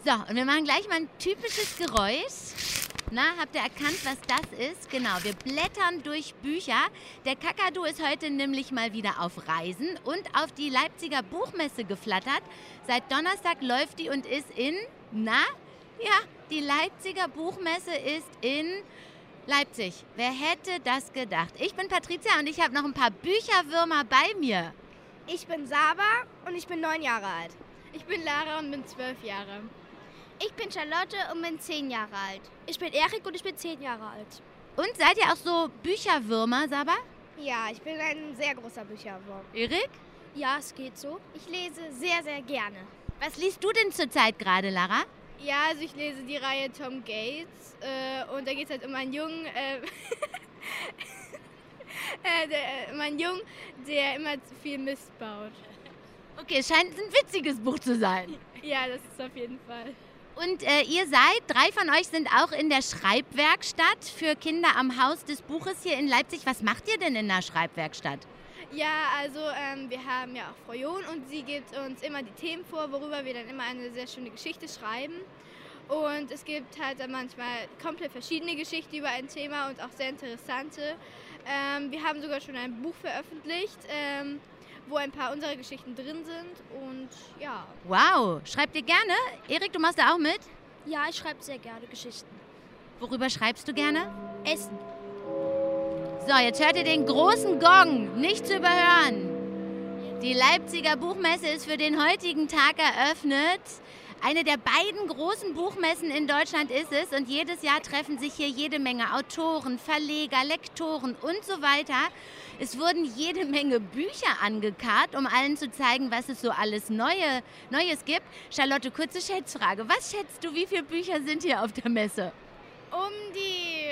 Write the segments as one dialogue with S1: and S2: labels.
S1: So, und wir machen gleich mal ein typisches Geräusch. Na, habt ihr erkannt, was das ist? Genau, wir blättern durch Bücher. Der Kakadu ist heute nämlich mal wieder auf Reisen und auf die Leipziger Buchmesse geflattert. Seit Donnerstag läuft die und ist in, die Leipziger Buchmesse ist in Leipzig. Wer hätte das gedacht? Ich bin Patricia und ich habe noch ein paar Bücherwürmer bei mir.
S2: Ich bin Saba und ich bin 9 Jahre alt.
S3: Ich bin Lara und bin 12 Jahre.
S4: Ich bin Charlotte und bin 10 Jahre alt.
S5: Ich bin Erik und ich bin 10 Jahre alt.
S1: Und seid ihr auch so Bücherwürmer, Saba?
S2: Ja, ich bin ein sehr großer Bücherwurm.
S1: Erik?
S5: Ja, es geht so.
S4: Ich lese sehr, sehr gerne.
S1: Was liest du denn zurzeit gerade, Lara?
S3: Ja, also ich lese die Reihe Tom Gates und da geht es halt um einen Jungen, der immer zu viel Mist baut.
S1: Okay, es scheint ein witziges Buch zu sein.
S3: Ja, das ist auf jeden Fall.
S1: Und ihr seid, 3 von euch sind auch in der Schreibwerkstatt für Kinder am Haus des Buches hier in Leipzig. Was macht ihr denn in der Schreibwerkstatt?
S3: Ja, also wir haben ja auch Frau John und sie gibt uns immer die Themen vor, worüber wir dann immer eine sehr schöne Geschichte schreiben. Und es gibt halt dann manchmal komplett verschiedene Geschichten über ein Thema und auch sehr interessante. Wir haben sogar schon ein Buch veröffentlicht, wo ein paar unserer Geschichten drin sind und ja.
S1: Wow, schreibt ihr gerne? Erik, du machst da auch mit?
S5: Ja, ich schreibe sehr gerne Geschichten.
S1: Worüber schreibst du gerne?
S5: Essen.
S1: So, jetzt hört ihr den großen Gong, nicht zu überhören. Die Leipziger Buchmesse ist für den heutigen Tag eröffnet. Eine der beiden großen Buchmessen in Deutschland ist es und jedes Jahr treffen sich hier jede Menge Autoren, Verleger, Lektoren und so weiter. Es wurden jede Menge Bücher angekarrt, um allen zu zeigen, was es so alles Neues gibt. Charlotte, kurze Schätzfrage. Was schätzt du, wie viele Bücher sind hier auf der Messe?
S3: Um die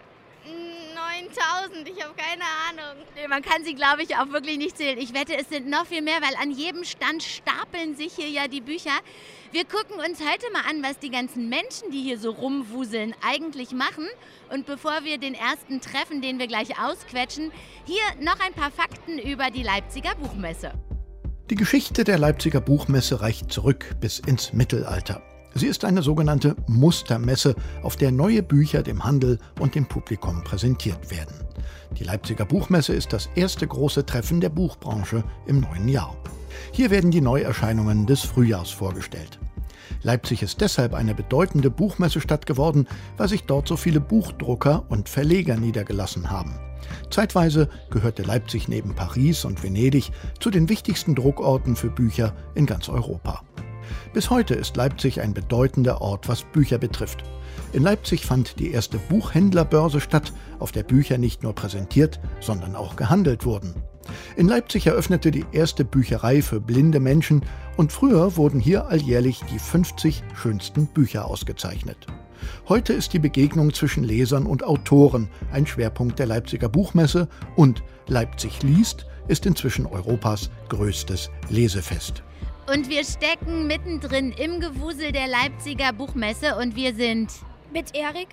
S3: 9000, ich habe keine Ahnung.
S1: Nee, man kann sie, glaube ich, auch wirklich nicht zählen. Ich wette, es sind noch viel mehr, weil an jedem Stand stapeln sich hier ja die Bücher. Wir gucken uns heute mal an, was die ganzen Menschen, die hier so rumwuseln, eigentlich machen. Und bevor wir den ersten treffen, den wir gleich ausquetschen, hier noch ein paar Fakten über die Leipziger Buchmesse.
S6: Die Geschichte der Leipziger Buchmesse reicht zurück bis ins Mittelalter. Sie ist eine sogenannte Mustermesse, auf der neue Bücher dem Handel und dem Publikum präsentiert werden. Die Leipziger Buchmesse ist das erste große Treffen der Buchbranche im neuen Jahr. Hier werden die Neuerscheinungen des Frühjahrs vorgestellt. Leipzig ist deshalb eine bedeutende Buchmessestadt geworden, weil sich dort so viele Buchdrucker und Verleger niedergelassen haben. Zeitweise gehörte Leipzig neben Paris und Venedig zu den wichtigsten Druckorten für Bücher in ganz Europa. Bis heute ist Leipzig ein bedeutender Ort, was Bücher betrifft. In Leipzig fand die erste Buchhändlerbörse statt, auf der Bücher nicht nur präsentiert, sondern auch gehandelt wurden. In Leipzig eröffnete die erste Bücherei für blinde Menschen und früher wurden hier alljährlich die 50 schönsten Bücher ausgezeichnet. Heute ist die Begegnung zwischen Lesern und Autoren ein Schwerpunkt der Leipziger Buchmesse und Leipzig liest ist inzwischen Europas größtes Lesefest.
S1: Und wir stecken mittendrin im Gewusel der Leipziger Buchmesse und wir sind
S5: Mit Erik,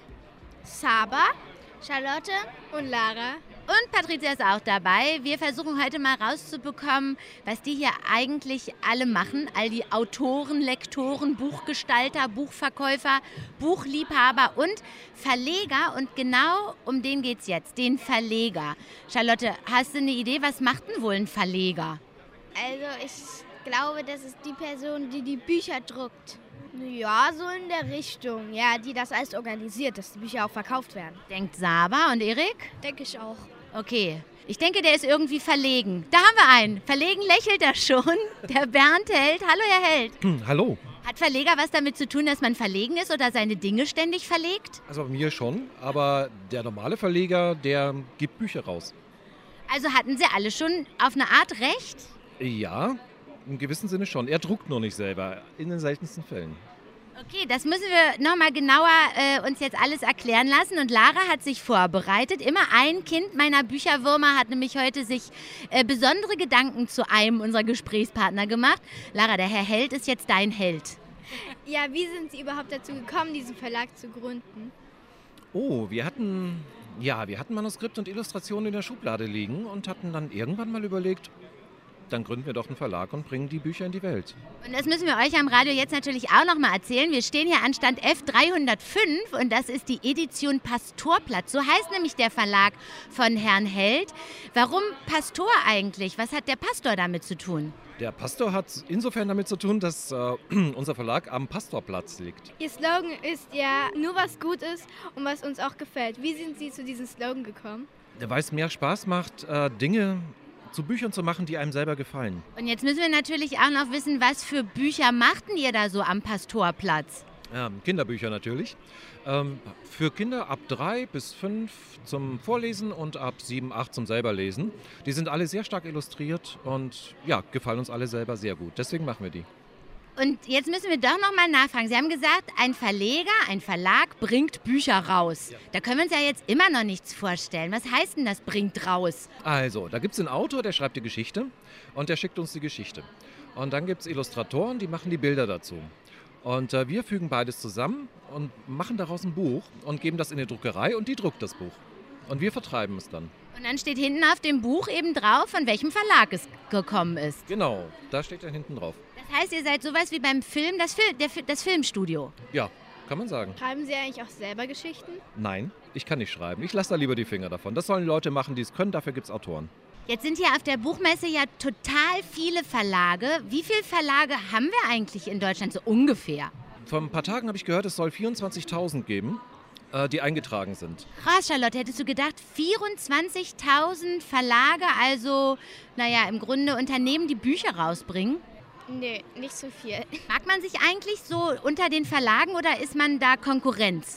S4: Saba, Charlotte
S3: Und Lara.
S1: und Patricia ist auch dabei. Wir versuchen heute mal rauszubekommen, was die hier eigentlich alle machen. All die Autoren, Lektoren, Buchgestalter, Buchverkäufer, Buchliebhaber und Verleger. Und genau um den geht's jetzt, den Verleger. Charlotte, hast du eine Idee, was macht denn wohl ein Verleger?
S4: Also ich glaube, das ist die Person, die die Bücher druckt.
S2: Ja, so in der Richtung. Ja, die das alles organisiert, dass die Bücher auch verkauft werden.
S1: Denkt Saba und Erik?
S5: denke ich auch.
S1: Okay. Ich denke, der ist irgendwie verlegen. Da haben wir einen. Verlegen lächelt er schon. Der Bernd Held. Hallo, Herr Held.
S7: Hallo.
S1: Hat Verleger was damit zu tun, dass man verlegen ist oder seine Dinge ständig verlegt?
S7: Also bei mir schon, aber der normale Verleger, der gibt Bücher raus.
S1: Also hatten sie alle schon auf eine Art recht?
S7: Ja, im gewissen Sinne schon. Er druckt nur nicht selber, in den seltensten Fällen.
S1: Okay, das müssen wir nochmal genauer uns jetzt alles erklären lassen. Und Lara hat sich vorbereitet. Immer ein Kind meiner Bücherwürmer hat nämlich heute sich besondere Gedanken zu einem unserer Gesprächspartner gemacht. Lara, der Herr Held ist jetzt dein Held.
S3: Ja, wie sind Sie überhaupt dazu gekommen, diesen Verlag zu gründen?
S7: Oh, wir hatten Manuskript und Illustrationen in der Schublade liegen und hatten dann irgendwann mal überlegt, dann gründen wir doch einen Verlag und bringen die Bücher in die Welt.
S1: Und das müssen wir euch am Radio jetzt natürlich auch noch mal erzählen. Wir stehen hier an Stand F305 und das ist die Edition Pastorplatz. So heißt nämlich der Verlag von Herrn Held. Warum Pastor eigentlich? Was hat der Pastor damit zu tun?
S7: Der Pastor hat insofern damit zu tun, dass unser Verlag am Pastorplatz liegt.
S3: Ihr Slogan ist ja nur was gut ist und was uns auch gefällt. Wie sind Sie zu diesem Slogan gekommen?
S7: Weil es mehr Spaß macht, Dinge zu Büchern zu machen, die einem selber gefallen.
S1: Und jetzt müssen wir natürlich auch noch wissen, was für Bücher machten ihr da so am Pastorplatz?
S7: Kinderbücher natürlich. Für Kinder ab 3 bis 5 zum Vorlesen und ab 7, 8 zum selberlesen. Die sind alle sehr stark illustriert und ja, gefallen uns alle selber sehr gut. Deswegen machen wir die.
S1: Und jetzt müssen wir doch noch mal nachfragen. Sie haben gesagt, ein Verlag bringt Bücher raus. Ja. Da können wir uns ja jetzt immer noch nichts vorstellen. Was heißt denn das, bringt raus?
S7: Also, da gibt es einen Autor, der schreibt die Geschichte und der schickt uns die Geschichte. Und dann gibt es Illustratoren, die machen die Bilder dazu. Und wir fügen beides zusammen und machen daraus ein Buch und geben das in die Druckerei und die druckt das Buch. Und wir vertreiben es dann.
S1: Und dann steht hinten auf dem Buch eben drauf, von welchem Verlag es gekommen ist.
S7: Genau, da steht dann hinten drauf.
S1: Das heißt, ihr seid sowas wie beim Film, das Filmstudio.
S7: Ja, kann man sagen.
S3: Schreiben Sie eigentlich auch selber Geschichten?
S7: Nein, ich kann nicht schreiben. Ich lasse da lieber die Finger davon. Das sollen Leute machen, die es können. Dafür gibt es Autoren.
S1: Jetzt sind hier auf der Buchmesse ja total viele Verlage. Wie viele Verlage haben wir eigentlich in Deutschland so ungefähr?
S7: Vor ein paar Tagen habe ich gehört, es soll 24.000 geben, die eingetragen sind.
S1: Krass, Charlotte, hättest du gedacht, 24.000 Verlage, also im Grunde Unternehmen, die Bücher rausbringen?
S4: Nee, nicht so viel.
S1: Mag man sich eigentlich so unter den Verlagen oder ist man da Konkurrenz?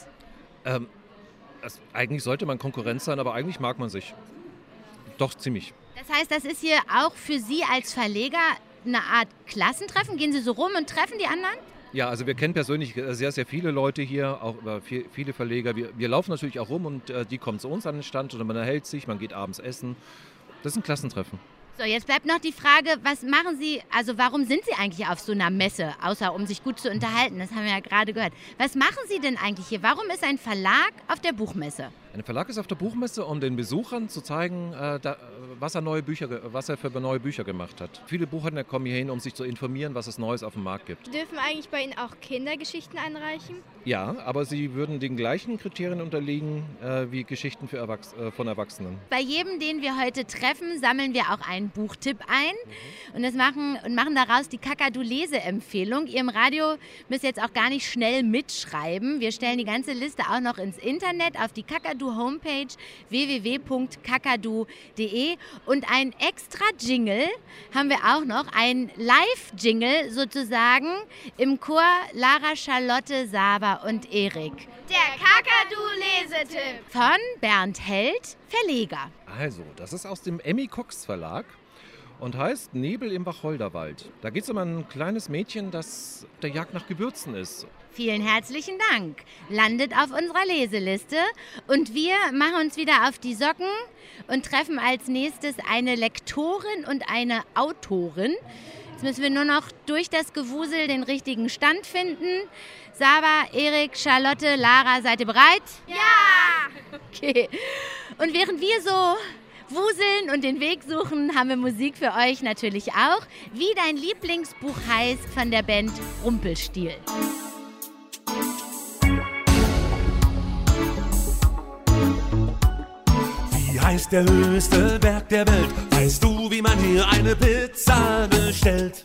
S7: Eigentlich sollte man Konkurrenz sein, aber eigentlich mag man sich. Doch, ziemlich.
S1: Das heißt, das ist hier auch für Sie als Verleger eine Art Klassentreffen? Gehen Sie so rum und treffen die anderen?
S7: Ja, also wir kennen persönlich sehr, sehr viele Leute hier, auch viele Verleger. Wir laufen natürlich auch rum und die kommen zu uns an den Stand und man erhält sich, man geht abends essen. Das ist ein Klassentreffen.
S1: So, jetzt bleibt noch die Frage, was machen Sie, also warum sind Sie eigentlich auf so einer Messe, außer um sich gut zu unterhalten, das haben wir ja gerade gehört. Was machen Sie denn eigentlich hier? Warum ist ein Verlag auf der Buchmesse? Ein Verlag ist auf der Buchmesse, um den Besuchern zu zeigen, was er für neue Bücher gemacht hat. Viele Buchhändler kommen hier hin, um sich zu informieren, was es Neues auf dem Markt gibt.
S3: Dürfen eigentlich bei Ihnen auch Kindergeschichten einreichen?
S7: Ja, aber sie würden den gleichen Kriterien unterliegen wie Geschichten von Erwachsenen.
S1: Bei jedem, den wir heute treffen, sammeln wir auch einen Buchtipp ein und machen daraus die Kakadu-Lese-Empfehlung. Ihr im Radio müsst jetzt auch gar nicht schnell mitschreiben. Wir stellen die ganze Liste auch noch ins Internet auf die Kakadu-Homepage www.kakadu.de und ein extra Jingle haben wir auch noch, ein Live-Jingle sozusagen im Chor Lara, Charlotte, Saba und Erik.
S2: Der Kakadu-Lesetipp
S1: von Bernd Held, Verleger.
S7: Also, das ist aus dem Emmy Cox Verlag und heißt Nebel im Wacholderwald. Da geht es um ein kleines Mädchen, das auf der Jagd nach Gewürzen ist.
S1: Vielen herzlichen Dank. Landet auf unserer Leseliste und wir machen uns wieder auf die Socken und treffen als nächstes eine Lektorin und eine Autorin. Jetzt müssen wir nur noch durch das Gewusel den richtigen Stand finden. Saba, Erik, Charlotte, Lara, seid ihr bereit?
S2: Ja!
S1: Okay. Und während wir so wuseln und den Weg suchen, haben wir Musik für euch natürlich auch. Wie dein Lieblingsbuch heißt von der Band Rumpelstiel.
S8: Wie heißt der höchste Berg der Welt? Weißt du, wie man hier eine Pizza bestellt?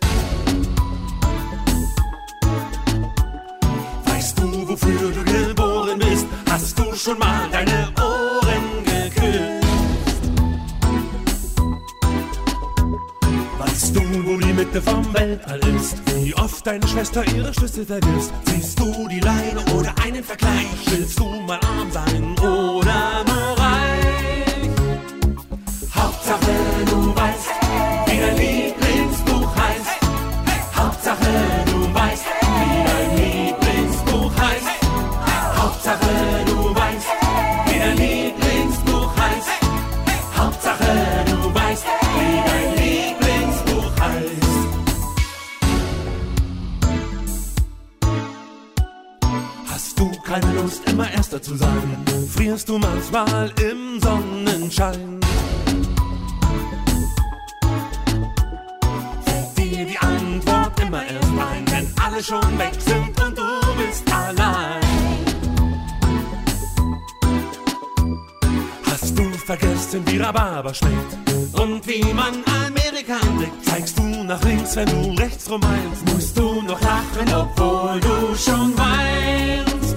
S8: Weißt du, wofür du geboren bist? Hast du schon mal deine Ohren geküsst? Weißt du, wo die Mitte vom Weltall ist? Wie oft deine Schwester ihre Schlüssel vergisst? Siehst du die Leine oder einen Vergleich? Willst du mal arm sein oder nur reich? Hauptsache du weißt, wie dein Lieblingsbuch heißt. Hauptsache du weißt, wie dein Lieblingsbuch heißt. Hauptsache du weißt, wie dein Lieblingsbuch heißt. Hauptsache du weißt, wie dein Lieblingsbuch heißt. Hast du keine Lust, immer Erster zu sein? Frierst du manchmal im Sonnenschein? die Antwort immer erst nein, wenn alle schon weg sind und du bist allein. Hast du vergessen, wie Rhabarber schmeckt und wie man Amerika entdeckt? Zeigst du nach links, wenn du rechts rum meinst? Musst du noch lachen, obwohl du schon weinst?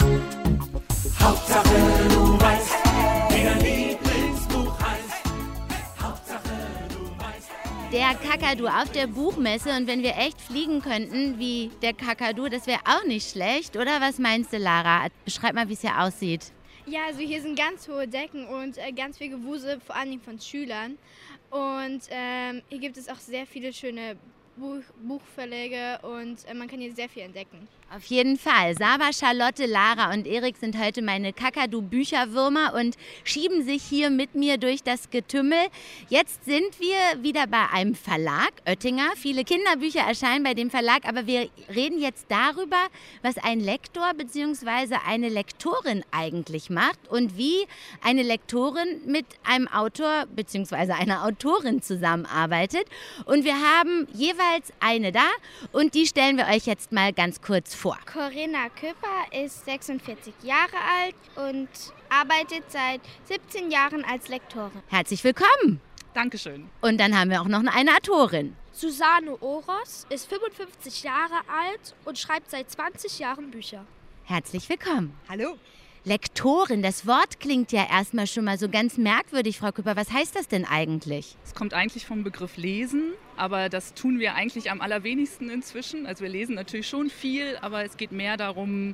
S8: Hauptsache du weißt, wie dein Lieblingsbuch heißt. Hauptsache du weißt.
S1: Der Kakadu auf der Buchmesse, und wenn wir echt fliegen könnten wie der Kakadu, das wäre auch nicht schlecht, oder? Was meinst du, Lara? Beschreib mal, wie es hier aussieht.
S3: Ja, also hier sind ganz hohe Decken und ganz viel Gewusel, vor allen Dingen von Schülern. Und hier gibt es auch sehr viele schöne Buchverläge und man kann hier sehr viel entdecken.
S1: Auf jeden Fall. Saba, Charlotte, Lara und Erik sind heute meine Kakadu-Bücherwürmer und schieben sich hier mit mir durch das Getümmel. Jetzt sind wir wieder bei einem Verlag, Oettinger. Viele Kinderbücher erscheinen bei dem Verlag, aber wir reden jetzt darüber, was ein Lektor bzw. eine Lektorin eigentlich macht und wie eine Lektorin mit einem Autor bzw. einer Autorin zusammenarbeitet. Und wir haben jeweils eine da und die stellen wir euch jetzt mal ganz kurz vor.
S4: Corinna Küpper ist 46 Jahre alt und arbeitet seit 17 Jahren als Lektorin.
S1: Herzlich willkommen.
S9: Dankeschön.
S1: Und dann haben wir auch noch eine Autorin.
S5: Susanne Oros ist 55 Jahre alt und schreibt seit 20 Jahren Bücher.
S1: Herzlich willkommen.
S9: Hallo.
S1: Lektorin, das Wort klingt ja erstmal schon mal so ganz merkwürdig, Frau Küpper. Was heißt das denn eigentlich?
S9: Es kommt eigentlich vom Begriff Lesen, aber das tun wir eigentlich am allerwenigsten inzwischen. Also wir lesen natürlich schon viel, aber es geht mehr darum,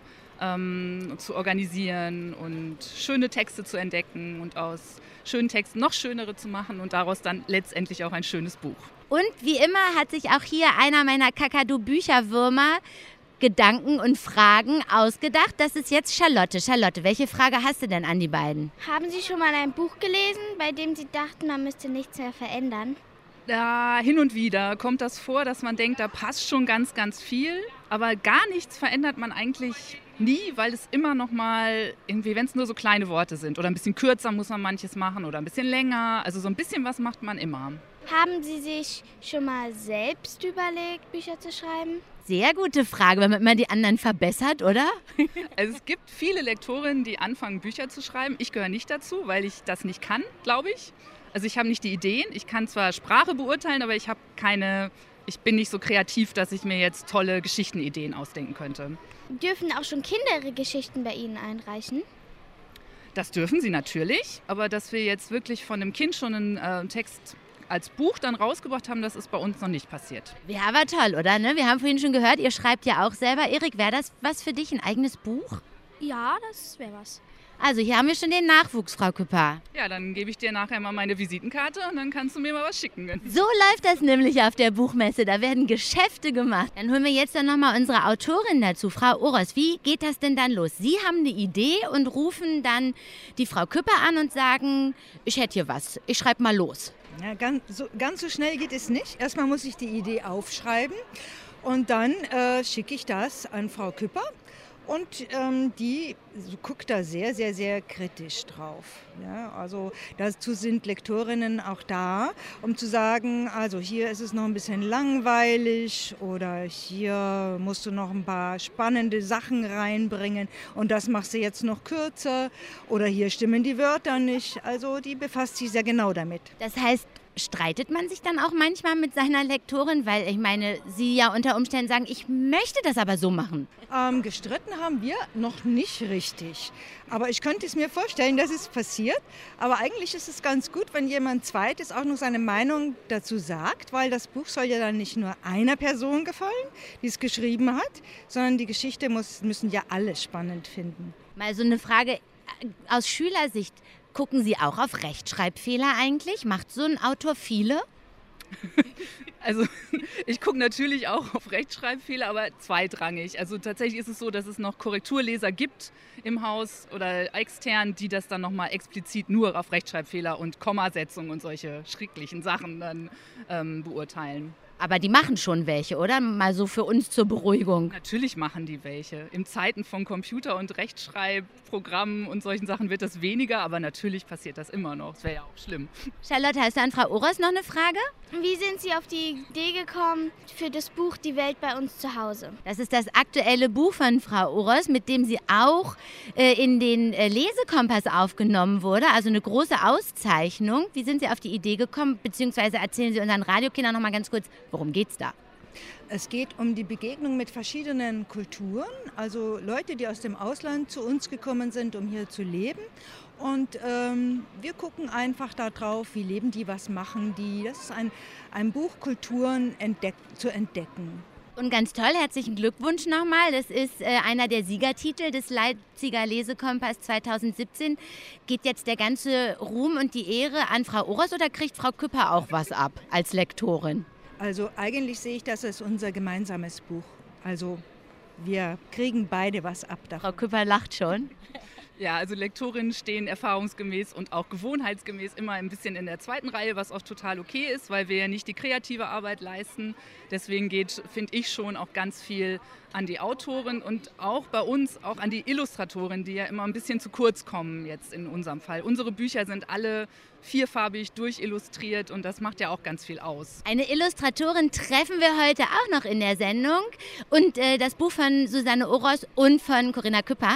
S9: zu organisieren und schöne Texte zu entdecken und aus schönen Texten noch schönere zu machen und daraus dann letztendlich auch ein schönes Buch.
S1: Und wie immer hat sich auch hier einer meiner Kakadu-Bücherwürmer Gedanken und Fragen ausgedacht. Das ist jetzt Charlotte. Charlotte, welche Frage hast du denn an die beiden?
S4: Haben Sie schon mal ein Buch gelesen, bei dem Sie dachten, man müsste nichts mehr verändern?
S9: Ja, hin und wieder kommt das vor, dass man denkt, da passt schon ganz, ganz viel. Aber gar nichts verändert man eigentlich nie, weil es immer noch mal, irgendwie, wenn es nur so kleine Worte sind oder ein bisschen kürzer muss man manches machen oder ein bisschen länger. Also so ein bisschen was macht man immer.
S4: Haben Sie sich schon mal selbst überlegt, Bücher zu schreiben?
S1: Sehr gute Frage, damit man die anderen verbessert, oder?
S9: Also es gibt viele Lektorinnen, die anfangen, Bücher zu schreiben. Ich gehöre nicht dazu, weil ich das nicht kann, glaube ich. Also ich habe nicht die Ideen. Ich kann zwar Sprache beurteilen, aber ich bin nicht so kreativ, dass ich mir jetzt tolle Geschichtenideen ausdenken könnte.
S4: Dürfen auch schon Kinder ihre Geschichten bei Ihnen einreichen?
S9: Das dürfen sie natürlich, aber dass wir jetzt wirklich von einem Kind schon einen Text als Buch dann rausgebracht haben, das ist bei uns noch nicht passiert.
S1: Wäre aber toll, oder? Ne? Wir haben vorhin schon gehört, ihr schreibt ja auch selber. Erik, wäre das was für dich, ein eigenes Buch?
S5: Ja, das wäre was.
S1: Also hier haben wir schon den Nachwuchs, Frau Küpper.
S9: Ja, dann gebe ich dir nachher mal meine Visitenkarte und dann kannst du mir mal was schicken.
S1: So läuft das nämlich auf der Buchmesse. Da werden Geschäfte gemacht. Dann holen wir jetzt dann nochmal unsere Autorin dazu, Frau Oros. Wie geht das denn dann los? Sie haben eine Idee und rufen dann die Frau Küpper an und sagen, ich hätte hier was, ich schreibe mal los.
S10: Ja, ganz so schnell geht es nicht. Erstmal muss ich die Idee aufschreiben und dann schicke ich das an Frau Küpper. Und die guckt da sehr, sehr, sehr kritisch drauf. Ja, also dazu sind Lektorinnen auch da, um zu sagen, also hier ist es noch ein bisschen langweilig oder hier musst du noch ein paar spannende Sachen reinbringen und das machst du jetzt noch kürzer oder hier stimmen die Wörter nicht. Also die befasst sich sehr genau damit.
S1: Das heißt, streitet man sich dann auch manchmal mit seiner Lektorin? Weil ich meine, sie ja unter Umständen sagen, ich möchte das aber so machen.
S10: Gestritten haben wir noch nicht richtig. Aber ich könnte es mir vorstellen, dass es passiert. Aber eigentlich ist es ganz gut, wenn jemand Zweites auch noch seine Meinung dazu sagt, weil das Buch soll ja dann nicht nur einer Person gefallen, die es geschrieben hat, sondern die Geschichte müssen ja alle spannend finden.
S1: Mal so eine Frage aus Schülersicht. Gucken Sie auch auf Rechtschreibfehler eigentlich? Macht so ein Autor viele?
S9: Also ich gucke natürlich auch auf Rechtschreibfehler, aber zweitrangig. Also tatsächlich ist es so, dass es noch Korrekturleser gibt im Haus oder extern, die das dann nochmal explizit nur auf Rechtschreibfehler und Kommasetzung und solche schrecklichen Sachen dann beurteilen.
S1: Aber die machen schon welche, oder? Mal so für uns zur Beruhigung.
S9: Natürlich machen die welche. In Zeiten von Computer- und Rechtschreibprogrammen und solchen Sachen wird das weniger, aber natürlich passiert das immer noch. Das wäre ja auch schlimm.
S1: Charlotte, hast du an Frau Oros noch eine Frage?
S4: Wie sind Sie auf die Idee gekommen für das Buch Die Welt bei uns zu Hause?
S1: Das ist das aktuelle Buch von Frau Oros, mit dem sie auch in den Lesekompass aufgenommen wurde. Also eine große Auszeichnung. Wie sind Sie auf die Idee gekommen? Beziehungsweise erzählen Sie unseren Radiokindern noch mal ganz kurz, worum geht's da?
S10: Es geht um die Begegnung mit verschiedenen Kulturen, also Leute, die aus dem Ausland zu uns gekommen sind, um hier zu leben. Und wir gucken einfach darauf, wie leben die, was machen die. Das ist ein Buch, Kulturen zu entdecken.
S1: Und ganz toll, herzlichen Glückwunsch nochmal. Das ist einer der Siegertitel des Leipziger Lesekompass 2017. Geht jetzt der ganze Ruhm und die Ehre an Frau Oros oder kriegt Frau Küpper auch was ab als Lektorin?
S10: Also eigentlich sehe ich das als unser gemeinsames Buch. Also wir kriegen beide was ab davon.
S1: Frau Küpper lacht schon.
S9: Ja, also Lektorinnen stehen erfahrungsgemäß und auch gewohnheitsgemäß immer ein bisschen in der zweiten Reihe, was auch total okay ist, weil wir ja nicht die kreative Arbeit leisten. Deswegen geht, finde ich, schon auch ganz viel an die Autorin und auch bei uns auch an die Illustratorin, die ja immer ein bisschen zu kurz kommen jetzt in unserem Fall. Unsere Bücher sind alle vierfarbig durchillustriert und das macht ja auch ganz viel aus.
S1: Eine Illustratorin treffen wir heute auch noch in der Sendung und das Buch von Susanne Oros und von Corinna Küpper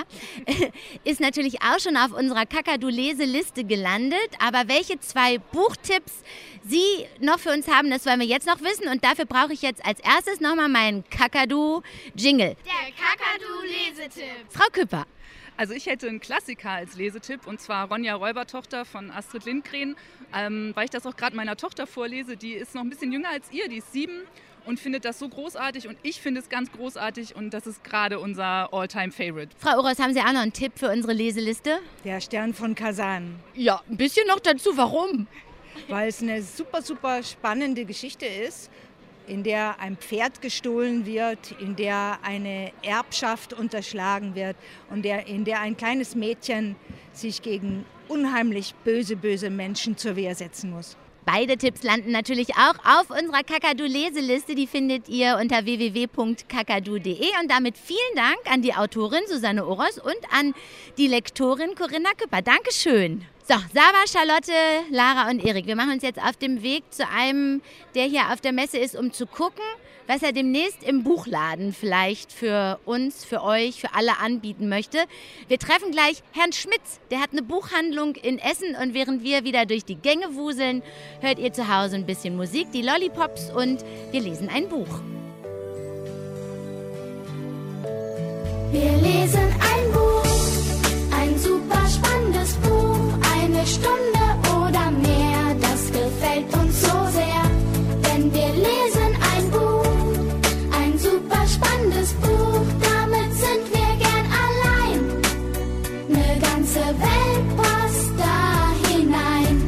S1: ist natürlich auch schon auf unserer Kakadu-Leseliste gelandet, aber welche 2 Buchtipps Sie noch für uns haben, das wollen wir jetzt noch wissen und dafür brauche ich jetzt als erstes nochmal meinen Kakadu-Jingle.
S2: Der Kakadu-Lesetipp.
S1: Frau Küpper.
S9: Also ich hätte einen Klassiker als Lesetipp und zwar Ronja Räubertochter von Astrid Lindgren, weil ich das auch gerade meiner Tochter vorlese. Die ist noch ein bisschen jünger als ihr, die ist 7 und findet das so großartig und ich finde es ganz großartig und das ist gerade unser All-Time-Favorite.
S1: Frau Oros, haben Sie auch noch einen Tipp für unsere Leseliste?
S10: Der Stern von Kasan.
S1: Ja, ein bisschen noch dazu. Warum?
S10: Weil es eine super, super spannende Geschichte ist, in der ein Pferd gestohlen wird, in der eine Erbschaft unterschlagen wird und in der ein kleines Mädchen sich gegen unheimlich böse, böse Menschen zur Wehr setzen muss.
S1: Beide Tipps landen natürlich auch auf unserer Kakadu-Leseliste. Die findet ihr unter www.kakadu.de. Und damit vielen Dank an die Autorin Susanne Oros und an die Lektorin Corinna Küpper. Dankeschön. So, Sava, Charlotte, Lara und Erik, wir machen uns jetzt auf dem Weg zu einem, der hier auf der Messe ist, um zu gucken, was er demnächst im Buchladen vielleicht für uns, für euch, für alle anbieten möchte. Wir treffen gleich Herrn Schmitz, der hat eine Buchhandlung in Essen und während wir wieder durch die Gänge wuseln, hört ihr zu Hause ein bisschen Musik, die Lollipops und wir lesen ein Buch.
S11: Wir lesen ein Buch, ein super spannendes Buch, eine Stunde oder mehr, das gefällt uns so sehr, denn wir lesen ein Buch, ein super spannendes Buch, damit sind wir gern allein, eine ganze Welt passt da hinein.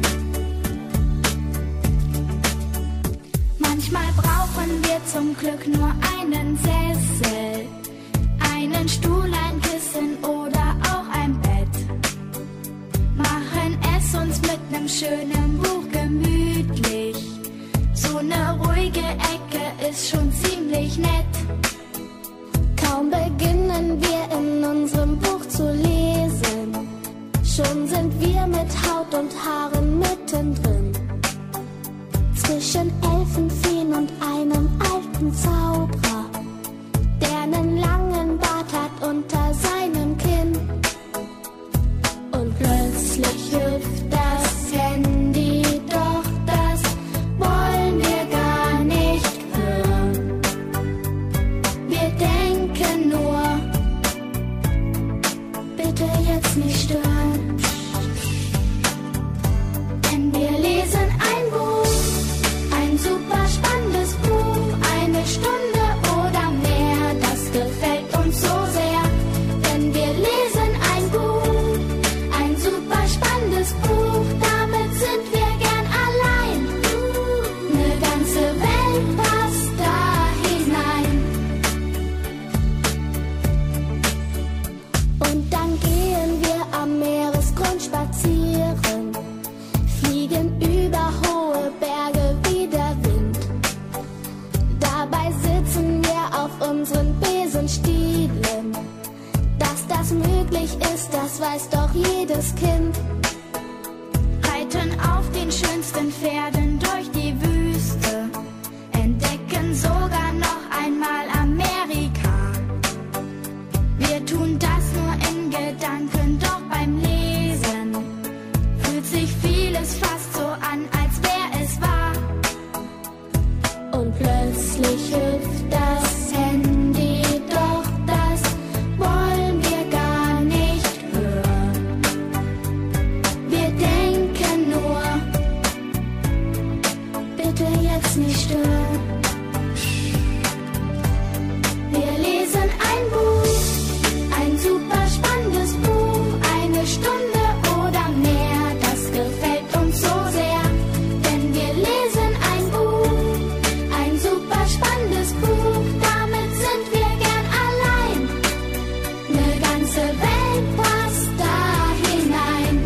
S11: Manchmal brauchen wir zum Glück nur einen Sessel, einen Stuhl, ein Kissen oder auch ein Bett. Machen es uns mit nem schönen Buch gemütlich. So eine ruhige Ecke ist schon ziemlich nett. Kaum beginnen wir in unserem Buch zu lesen, schon sind wir mit Haut und Haaren mittendrin. Zwischen Elfenfeen und einem alten Zauberer, der einen langen Bart hat unter seinem Kinn. Und plötzlich hüpft das Handy, doch das wollen wir gar nicht hören. Wir denken nur, bitte jetzt nicht stören. Denn wir lesen ein Buch, ein super spannendes Buch, eine Stunde oder mehr, das gefällt uns so sehr. Denn wir lesen ein Buch, ein super spannendes Buch, damit sind wir gern allein. Eine ganze Welt passt da hinein. Und dann gehen wir am das weiß doch jedes Kind. Reiten auf den schönsten Pferden durch die Wüste, entdecken sogar noch einmal Amerika. Wir tun das nur in Gedanken, doch beim Lesen fühlt sich vieles fast so an, als wäre es wahr. Und plötzlich hüpft das Handy, doch das wollen wir gar nicht hören. Wir denken nur, bitte jetzt nicht stören. Wir lesen ein Buch, ein super spannendes Buch, eine Stunde oder mehr, das gefällt uns so sehr, denn wir lesen ein Buch, ein super spannendes Buch, damit sind wir gern allein, eine ganze Welt passt da hinein.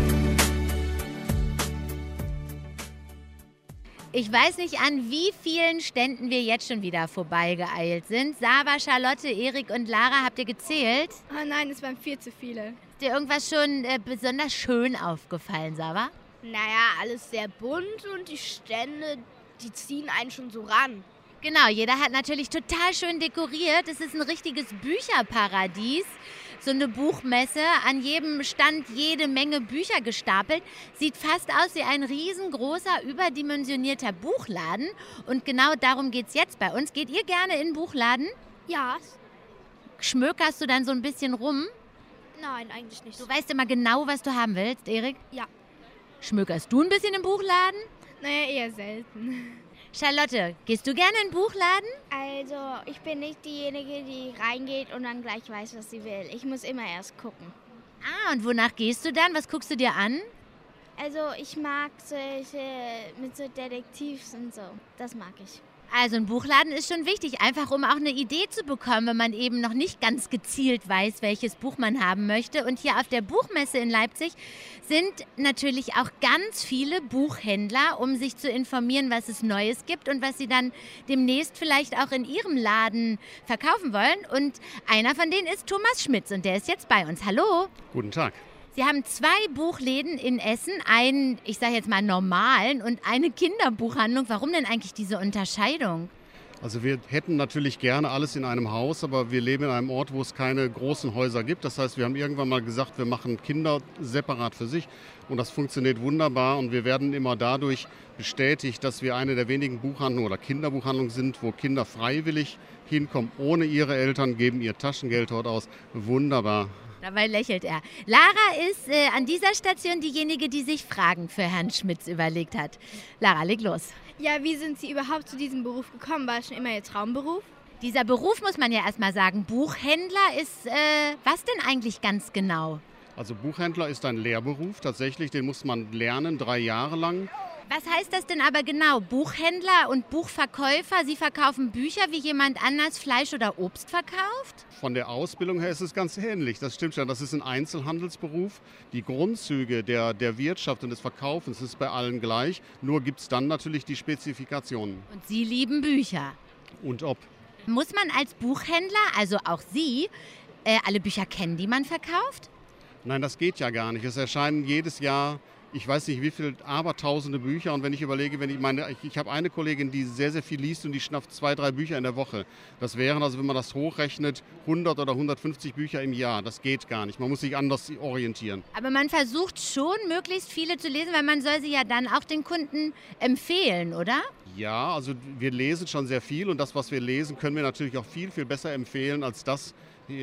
S1: Ich weiß nicht, an wie vielen Ständen wir jetzt schon wieder vorbeigeeilt sind. Sava, Charlotte, Erik und Lara, habt ihr gezählt?
S3: Oh nein, es waren viel zu viele.
S1: Ist dir irgendwas schon besonders schön aufgefallen, Sava?
S2: Naja, alles sehr bunt und die Stände, die ziehen einen schon so ran.
S1: Genau, jeder hat natürlich total schön dekoriert. Es ist ein richtiges Bücherparadies. So eine Buchmesse, an jedem Stand jede Menge Bücher gestapelt. Sieht fast aus wie ein riesengroßer, überdimensionierter Buchladen. Und genau darum geht es jetzt bei uns. Geht ihr gerne in den Buchladen?
S5: Ja.
S1: Schmökerst du dann so ein bisschen rum?
S5: Nein, eigentlich nicht.
S1: Du weißt immer genau, was du haben willst, Erik?
S5: Ja.
S1: Schmökerst du ein bisschen im Buchladen?
S3: Naja, eher selten.
S1: Charlotte, gehst du gerne in den Buchladen?
S4: Also, ich bin nicht diejenige, die reingeht und dann gleich weiß, was sie will. Ich muss immer erst gucken.
S1: Ah, und wonach gehst du dann? Was guckst du dir an?
S4: Also, ich mag solche mit so Detektivs und so. Das mag ich.
S1: Also ein Buchladen ist schon wichtig, einfach um auch eine Idee zu bekommen, wenn man eben noch nicht ganz gezielt weiß, welches Buch man haben möchte. Und hier auf der Buchmesse in Leipzig sind natürlich auch ganz viele Buchhändler, um sich zu informieren, was es Neues gibt und was sie dann demnächst vielleicht auch in ihrem Laden verkaufen wollen. Und einer von denen ist Thomas Schmitz und der ist jetzt bei uns. Hallo.
S12: Guten Tag.
S1: Sie haben 2 Buchläden in Essen, einen, ich sage jetzt mal normalen und eine Kinderbuchhandlung. Warum denn eigentlich diese Unterscheidung?
S12: Also wir hätten natürlich gerne alles in einem Haus, aber wir leben in einem Ort, wo es keine großen Häuser gibt. Das heißt, wir haben irgendwann mal gesagt, wir machen Kinder separat für sich und das funktioniert wunderbar und wir werden immer dadurch bestätigt, dass wir eine der wenigen Buchhandlungen oder Kinderbuchhandlungen sind, wo Kinder freiwillig hinkommen, ohne ihre Eltern, geben ihr Taschengeld dort aus. Wunderbar.
S1: Dabei lächelt er. Lara ist an dieser Station diejenige, die sich Fragen für Herrn Schmitz überlegt hat. Lara, leg los.
S3: Ja, wie sind Sie überhaupt zu diesem Beruf gekommen? War es schon immer Ihr Traumberuf?
S1: Dieser Beruf, muss man ja erstmal sagen, Buchhändler ist, was denn eigentlich ganz genau?
S12: Also Buchhändler ist ein Lehrberuf, tatsächlich, den muss man lernen, 3 Jahre lang.
S1: Was heißt das denn aber genau? Buchhändler und Buchverkäufer, Sie verkaufen Bücher, wie jemand anders Fleisch oder Obst verkauft?
S12: Von der Ausbildung her ist es ganz ähnlich, das stimmt schon. Das ist ein Einzelhandelsberuf. Die Grundzüge der Wirtschaft und des Verkaufens ist bei allen gleich. Nur gibt es dann natürlich die Spezifikationen.
S1: Und Sie lieben Bücher.
S12: Und ob.
S1: Muss man als Buchhändler, also auch Sie, alle Bücher kennen, die man verkauft?
S12: Nein, das geht ja gar nicht. Es erscheinen jedes Jahr, ich weiß nicht wie viel, abertausende Bücher. Und wenn ich überlege, ich habe eine Kollegin, die sehr, sehr viel liest und die schnappt 2, 3 Bücher in der Woche. Das wären also, wenn man das hochrechnet, 100 oder 150 Bücher im Jahr. Das geht gar nicht. Man muss sich anders orientieren.
S1: Aber man versucht schon, möglichst viele zu lesen, weil man soll sie ja dann auch den Kunden empfehlen, oder?
S12: Ja, also wir lesen schon sehr viel und das, was wir lesen, können wir natürlich auch viel, viel besser empfehlen als das,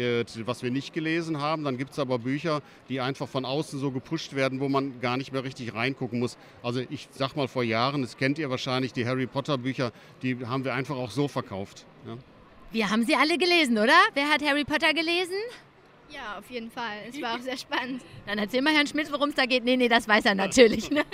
S12: was wir nicht gelesen haben. Dann gibt es aber Bücher, die einfach von außen so gepusht werden, wo man gar nicht mehr richtig reingucken muss. Also ich sag mal vor Jahren, das kennt ihr wahrscheinlich, die Harry Potter Bücher, die haben wir einfach auch so verkauft. Ja.
S1: Wir haben sie alle gelesen, oder? Wer hat Harry Potter gelesen?
S3: Ja, auf jeden Fall. Es war auch sehr spannend.
S1: Dann erzähl mal Herrn Schmitz, worum es da geht. Nee, das weiß er natürlich. Ne?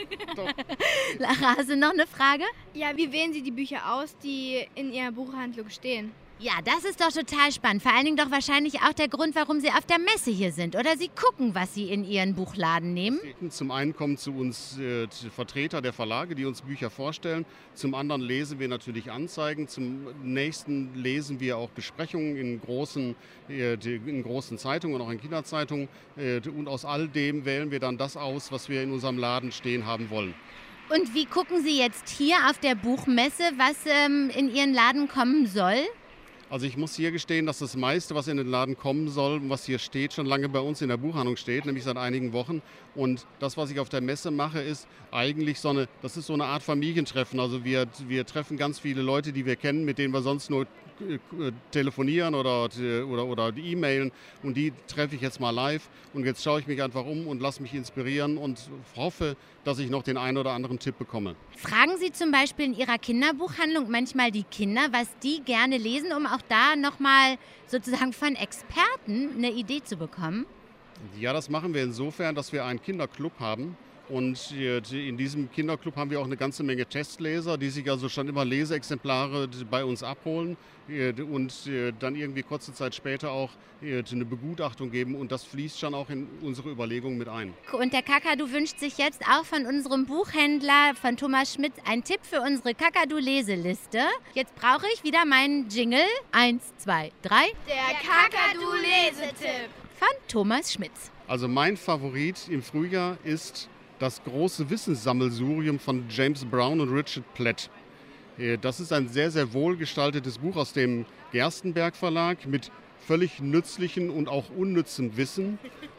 S1: Lara, hast du noch eine Frage?
S3: Ja, wie wählen Sie die Bücher aus, die in Ihrer Buchhandlung stehen?
S1: Ja, das ist doch total spannend. Vor allen Dingen doch wahrscheinlich auch der Grund, warum Sie auf der Messe hier sind. Oder Sie gucken, was Sie in Ihren Buchladen nehmen.
S12: Zum einen kommen zu uns Vertreter der Verlage, die uns Bücher vorstellen. Zum anderen lesen wir natürlich Anzeigen. Zum nächsten lesen wir auch Besprechungen in großen Zeitungen und auch in Kinderzeitungen. Und aus all dem wählen wir dann das aus, was wir in unserem Laden stehen haben wollen.
S1: Und wie gucken Sie jetzt hier auf der Buchmesse, was in Ihren Laden kommen soll?
S12: Also ich muss hier gestehen, dass das meiste, was in den Laden kommen soll, was hier steht, schon lange bei uns in der Buchhandlung steht, nämlich seit einigen Wochen. Und das, was ich auf der Messe mache, ist eigentlich so eine Art Familientreffen. Also wir treffen ganz viele Leute, die wir kennen, mit denen wir sonst nur telefonieren oder E-Mailen, und die treffe ich jetzt mal live, und jetzt schaue ich mich einfach um und lasse mich inspirieren und hoffe, dass ich noch den einen oder anderen Tipp bekomme.
S1: Fragen Sie zum Beispiel in Ihrer Kinderbuchhandlung manchmal die Kinder, was die gerne lesen, um auch da nochmal sozusagen von Experten eine Idee zu bekommen?
S12: Ja, das machen wir insofern, dass wir einen Kinderclub haben. Und in diesem Kinderclub haben wir auch eine ganze Menge Testleser, die sich also schon immer Leseexemplare bei uns abholen und dann irgendwie kurze Zeit später auch eine Begutachtung geben. Und das fließt schon auch in unsere Überlegungen mit ein.
S1: Und der Kakadu wünscht sich jetzt auch von unserem Buchhändler, von Thomas Schmitz, einen Tipp für unsere Kakadu-Leseliste. Jetzt brauche ich wieder meinen Jingle. 1, 2, 3.
S2: Der Kakadu-Lesetipp
S1: von Thomas Schmitz.
S12: Also mein Favorit im Frühjahr ist das große Wissenssammelsurium von James Brown und Richard Platt. Das ist ein sehr, sehr wohlgestaltetes Buch aus dem Gerstenberg Verlag mit völlig nützlichem und auch unnützem Wissen.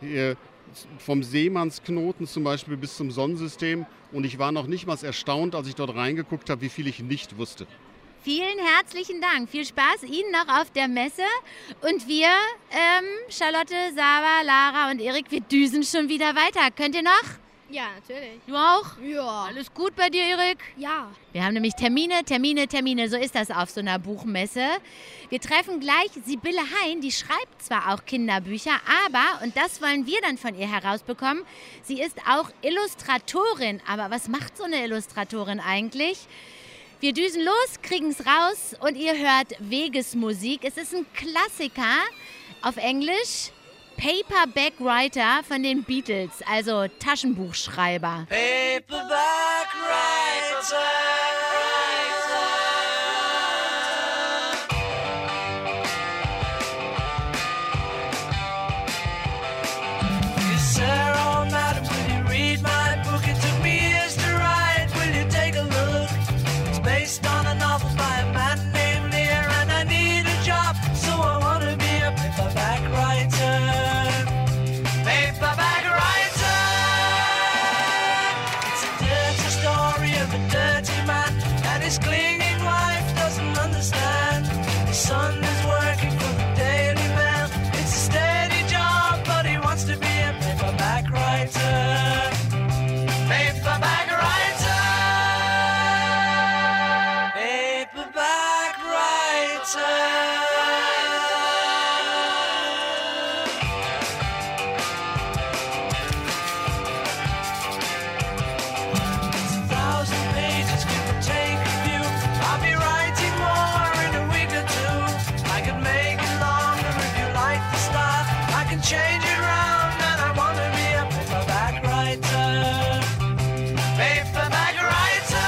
S12: Vom Seemannsknoten zum Beispiel bis zum Sonnensystem. Und ich war noch nicht mal erstaunt, als ich dort reingeguckt habe, wie viel ich nicht wusste.
S1: Vielen herzlichen Dank. Viel Spaß Ihnen noch auf der Messe. Und wir, Charlotte, Sava, Lara und Erik, wir düsen schon wieder weiter. Könnt ihr noch?
S3: Ja, natürlich.
S1: Du auch?
S2: Ja.
S1: Alles gut bei dir, Erik?
S5: Ja.
S1: Wir haben nämlich Termine. So ist das auf so einer Buchmesse. Wir treffen gleich Sibylle Hein, die schreibt zwar auch Kinderbücher, aber, und das wollen wir dann von ihr herausbekommen, sie ist auch Illustratorin. Aber was macht so eine Illustratorin eigentlich? Wir düsen los, kriegen es raus und ihr hört Wegesmusik. Es ist ein Klassiker auf Englisch. Paperback Writer von den Beatles, also Taschenbuchschreiber.
S13: Paperback Writer. Yes, sir, oh madam, will you read my book? It took me years to write. Will you take a look? It's based on a novel by a man named Lear, and I need a job, so I want to be a paperback writer. Paperback writer. It's a dirty story of a dirty man, and his clinging wife doesn't understand. His son is working for the Daily Mail. It's a steady job, but he wants to be a paperback writer. Paperback writer. Paperback writer. Change it round, and I want to be a paperback writer. Paperback writer.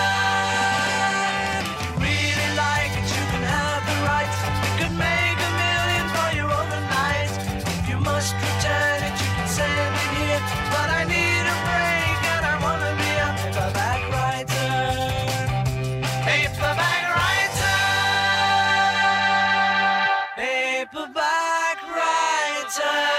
S13: If you really like it, you can have the rights. You could make $1 million for you overnight. If you must return it, you can send it here. But I need a break, and I want to be a paperback writer. Paperback writer. Paperback writer.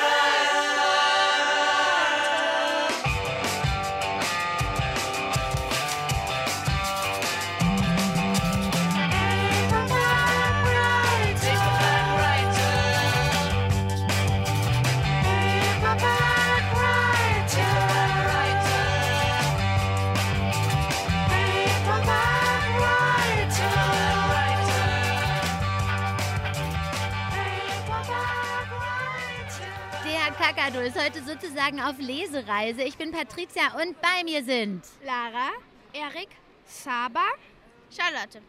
S1: Kakadu ist heute sozusagen auf Lesereise. Ich bin Patricia und bei mir sind
S2: Lara,
S5: Erik, Saba,
S2: Charlotte.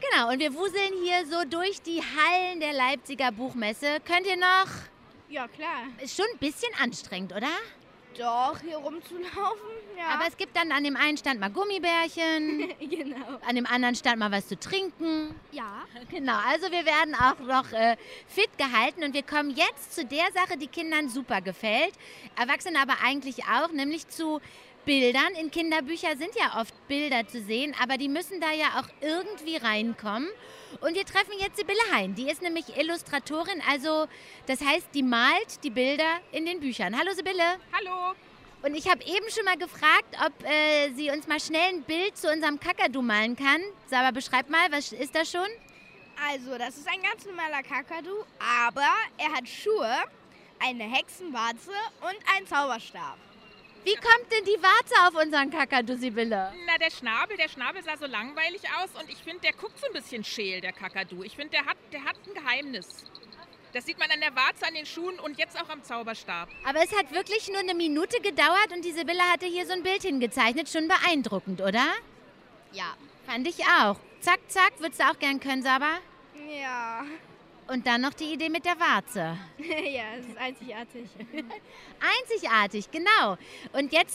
S1: Genau, und wir wuseln hier so durch die Hallen der Leipziger Buchmesse. Könnt ihr noch?
S3: Ja, klar.
S1: Ist schon ein bisschen anstrengend, oder?
S2: Doch, hier rumzulaufen, ja.
S1: Aber es gibt dann an dem einen Stand mal Gummibärchen.
S3: Genau.
S1: An dem anderen Stand mal was zu trinken.
S5: Ja.
S1: Genau, also wir werden auch noch fit gehalten und wir kommen jetzt zu der Sache, die Kindern super gefällt. Erwachsene aber eigentlich auch, nämlich zu Bildern. In Kinderbüchern sind ja oft Bilder zu sehen, aber die müssen da ja auch irgendwie reinkommen. Und wir treffen jetzt Sibylle Hein. Die ist nämlich Illustratorin, also das heißt, die malt die Bilder in den Büchern. Hallo Sibylle.
S14: Hallo.
S1: Und ich habe eben schon mal gefragt, ob sie uns mal schnell ein Bild zu unserem Kakadu malen kann. Saba, beschreib mal, was ist das schon?
S2: Also, das ist ein ganz normaler Kakadu, aber er hat Schuhe, eine Hexenwarze und einen Zauberstab.
S1: Wie kommt denn die Warze auf unseren Kakadu, Sibylle?
S14: Na, der Schnabel sah so langweilig aus und ich finde, der guckt so ein bisschen scheel, der Kakadu. Ich finde, der hat ein Geheimnis. Das sieht man an der Warze, an den Schuhen und jetzt auch am Zauberstab.
S1: Aber es hat wirklich nur eine Minute gedauert und die Sibylle hatte hier so ein Bild hingezeichnet. Schon beeindruckend, oder?
S2: Ja.
S1: Fand ich auch. Zack, zack, würdest du auch gern können, Saba?
S2: Ja.
S1: Und dann noch die Idee mit der Warze.
S3: Ja, es ist einzigartig.
S1: Einzigartig, genau. Und jetzt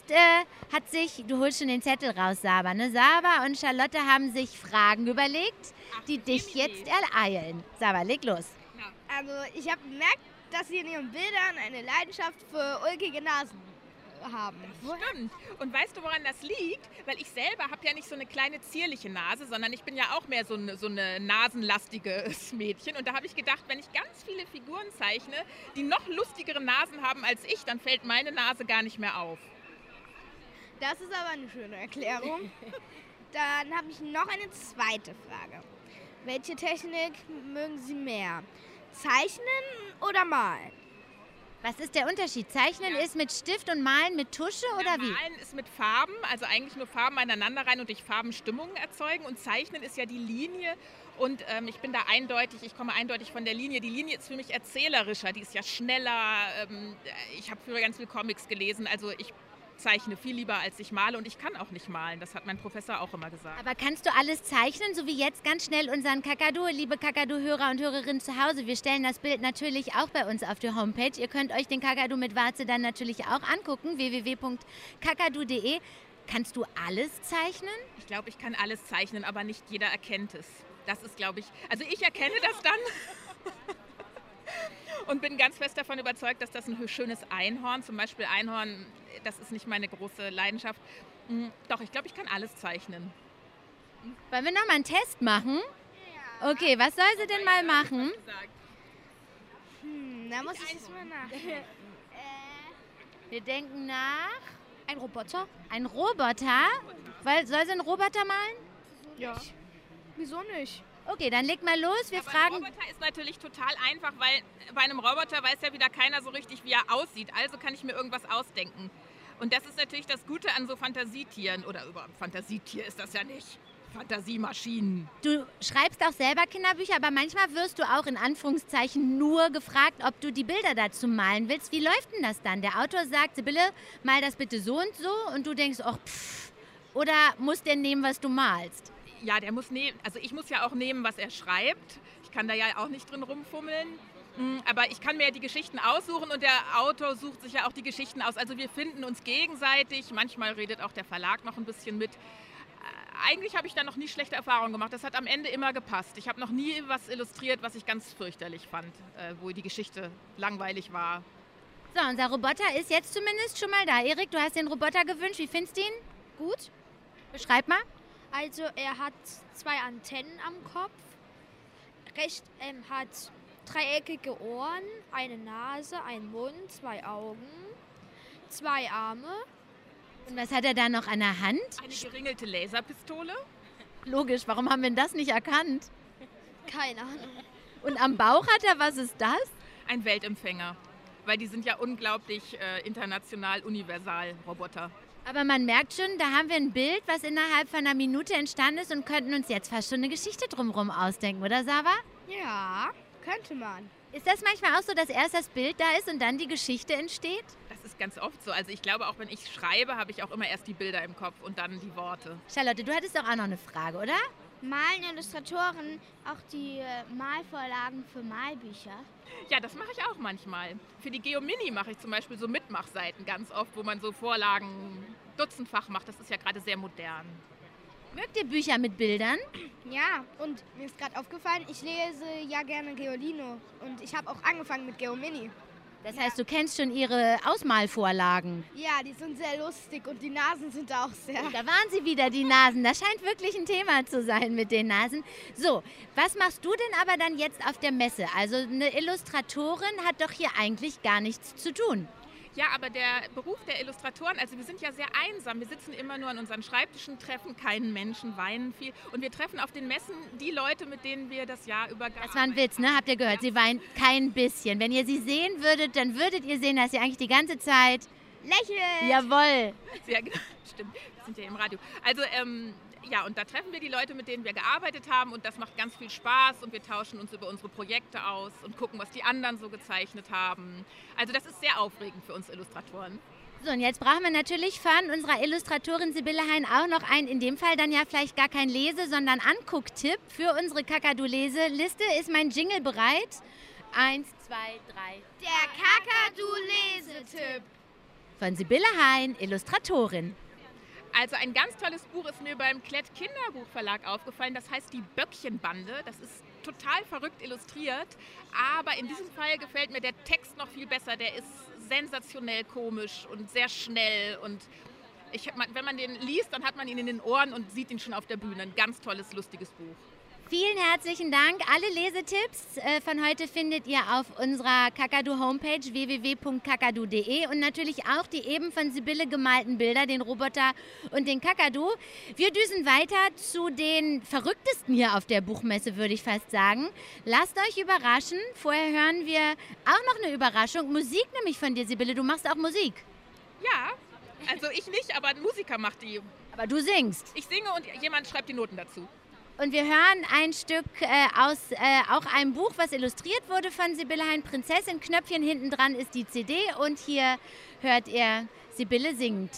S1: du holst schon den Zettel raus, Saba, ne? Saba und Charlotte haben sich Fragen überlegt, die dich jetzt ereilen. Saba, leg los.
S2: Also, ich habe bemerkt, dass Sie in Ihren Bildern eine Leidenschaft für ulkige Nasen haben.
S14: Stimmt. Und weißt du, woran das liegt? Weil ich selber habe ja nicht so eine kleine zierliche Nase, sondern ich bin ja auch mehr so eine nasenlastiges Mädchen. Und da habe ich gedacht, wenn ich ganz viele Figuren zeichne, die noch lustigere Nasen haben als ich, dann fällt meine Nase gar nicht mehr auf.
S2: Das ist aber eine schöne Erklärung. Dann habe ich noch eine zweite Frage. Welche Technik mögen Sie mehr? Zeichnen oder malen?
S1: Was ist der Unterschied? Zeichnen ist mit Stift und Malen mit Tusche oder wie?
S14: Malen ist mit Farben, also eigentlich nur Farben aneinander rein und durch Farben Stimmungen erzeugen. Und Zeichnen ist ja die Linie. Und ich komme eindeutig von der Linie. Die Linie ist für mich erzählerischer, die ist ja schneller. Ich habe früher ganz viel Comics gelesen, also ich zeichne viel lieber, als ich male und ich kann auch nicht malen. Das hat mein Professor auch immer gesagt.
S1: Aber kannst du alles zeichnen, so wie jetzt ganz schnell unseren Kakadu? Liebe Kakadu-Hörer und Hörerinnen zu Hause, wir stellen das Bild natürlich auch bei uns auf die Homepage. Ihr könnt euch den Kakadu mit Warze dann natürlich auch angucken, www.kakadu.de. Kannst du alles zeichnen?
S14: Ich glaube, ich kann alles zeichnen, aber nicht jeder erkennt es. Das ist, glaube ich, also ich erkenne das dann. Und bin ganz fest davon überzeugt, dass das ein schönes Einhorn, zum Beispiel Einhorn, das ist nicht meine große Leidenschaft. Doch, ich glaube, ich kann alles zeichnen.
S1: Wollen wir noch mal einen Test machen? Ja. Okay, was soll sie denn mal machen?
S2: Da muss ich jetzt mal nachdenken.
S1: Wir denken nach.
S5: Ein Roboter?
S1: Ein Roboter? Soll sie einen Roboter malen?
S2: Ja. Wieso nicht?
S1: Okay, dann leg mal los. Wir fragen.
S14: Ein Roboter ist natürlich total einfach, weil bei einem Roboter weiß ja wieder keiner so richtig, wie er aussieht. Also kann ich mir irgendwas ausdenken. Und das ist natürlich das Gute an so Fantasietieren. Oder überhaupt Fantasietier ist das ja nicht. Fantasiemaschinen.
S1: Du schreibst auch selber Kinderbücher, aber manchmal wirst du auch in Anführungszeichen nur gefragt, ob du die Bilder dazu malen willst. Wie läuft denn das dann? Der Autor sagt, Sibylle, mal das bitte so und so. Und du denkst, ach, pff. Oder muss der nehmen, was du malst?
S14: Ja, der muss nehmen, also ich muss ja auch nehmen, was er schreibt. Ich kann da ja auch nicht drin rumfummeln. Aber ich kann mir ja die Geschichten aussuchen und der Autor sucht sich ja auch die Geschichten aus. Also wir finden uns gegenseitig. Manchmal redet auch der Verlag noch ein bisschen mit. Eigentlich habe ich da noch nie schlechte Erfahrungen gemacht. Das hat am Ende immer gepasst. Ich habe noch nie was illustriert, was ich ganz fürchterlich fand, wo die Geschichte langweilig war.
S1: So, unser Roboter ist jetzt zumindest schon mal da. Erik, du hast den Roboter gewünscht. Wie findest du ihn?
S5: Gut.
S1: Beschreib mal.
S5: Also er hat 2 Antennen am Kopf, hat dreieckige Ohren, eine Nase, einen Mund, 2 Augen, 2 Arme.
S1: Und was hat er da noch an der Hand?
S14: Eine geringelte Laserpistole.
S1: Logisch, warum haben wir denn das nicht erkannt?
S5: Keine Ahnung.
S1: Und am Bauch hat er, was ist das?
S14: Ein Weltempfänger, weil die sind ja unglaublich international universal Roboter.
S1: Aber man merkt schon, da haben wir ein Bild, was innerhalb von einer Minute entstanden ist und könnten uns jetzt fast schon eine Geschichte drumherum ausdenken, oder Saba?
S2: Ja, könnte man.
S1: Ist das manchmal auch so, dass erst das Bild da ist und dann die Geschichte entsteht?
S14: Das ist ganz oft so. Also ich glaube, auch wenn ich schreibe, habe ich auch immer erst die Bilder im Kopf und dann die Worte.
S1: Charlotte, du hattest doch auch noch eine Frage, oder?
S4: Malen Illustratoren auch die Malvorlagen für Malbücher?
S14: Ja, das mache ich auch manchmal. Für die Geomini mache ich zum Beispiel so Mitmachseiten ganz oft, wo man so Vorlagen dutzendfach macht. Das ist ja gerade sehr modern.
S1: Mögt ihr Bücher mit Bildern?
S2: Ja, und mir ist gerade aufgefallen, ich lese ja gerne Geolino und ich habe auch angefangen mit Geomini.
S1: Das heißt, du kennst schon ihre Ausmalvorlagen.
S2: Ja, die sind sehr lustig und die Nasen sind auch sehr...
S1: Da waren sie wieder, die Nasen. Das scheint wirklich ein Thema zu sein mit den Nasen. So, was machst du denn aber dann jetzt auf der Messe? Also eine Illustratorin hat doch hier eigentlich gar nichts zu tun.
S14: Ja, aber der Beruf der Illustratoren, also wir sind ja sehr einsam. Wir sitzen immer nur an unseren Schreibtischen, treffen keinen Menschen, weinen viel. Und wir treffen auf den Messen die Leute, mit denen wir das Jahr über gearbeitet haben.
S1: Das war ein Witz, ne? Habt ihr gehört? Sie weint kein bisschen. Wenn ihr sie sehen würdet, dann würdet ihr sehen, dass sie eigentlich die ganze Zeit
S2: lächelt.
S1: Jawohl.
S14: Ja, stimmt. Wir sind ja im Radio. Also, ja, und da treffen wir die Leute, mit denen wir gearbeitet haben und das macht ganz viel Spaß und wir tauschen uns über unsere Projekte aus und gucken, was die anderen so gezeichnet haben. Also das ist sehr aufregend für uns Illustratoren.
S1: So, und jetzt brauchen wir natürlich von unserer Illustratorin Sibylle Hein auch noch einen, in dem Fall dann ja vielleicht gar kein Lese-, sondern Angucktipp für unsere Kakadu-Lese-Liste. Ist mein Jingle bereit? 1, 2, 3.
S2: Der Kakadu-Lesetipp.
S1: Von Sibylle Hein, Illustratorin.
S14: Also ein ganz tolles Buch ist mir beim Klett Kinderbuchverlag aufgefallen. Das heißt Die Böckchenbande. Das ist total verrückt illustriert. Aber in diesem Fall gefällt mir der Text noch viel besser. Der ist sensationell komisch und sehr schnell. Und wenn man den liest, dann hat man ihn in den Ohren und sieht ihn schon auf der Bühne. Ein ganz tolles, lustiges Buch.
S1: Vielen herzlichen Dank. Alle Lesetipps von heute findet ihr auf unserer Kakadu-Homepage www.kakadu.de und natürlich auch die eben von Sibylle gemalten Bilder, den Roboter und den Kakadu. Wir düsen weiter zu den Verrücktesten hier auf der Buchmesse, würde ich fast sagen. Lasst euch überraschen. Vorher hören wir auch noch eine Überraschung. Musik nämlich von dir, Sibylle. Du machst auch Musik.
S14: Ja, also ich nicht, aber ein Musiker macht die.
S1: Aber du singst.
S14: Ich singe und jemand schreibt die Noten dazu.
S1: Und wir hören ein Stück aus auch einem Buch, was illustriert wurde von Sibylle Hein, Prinzessin. Knöpfchen hinten dran ist die CD und hier hört ihr Sibylle singt.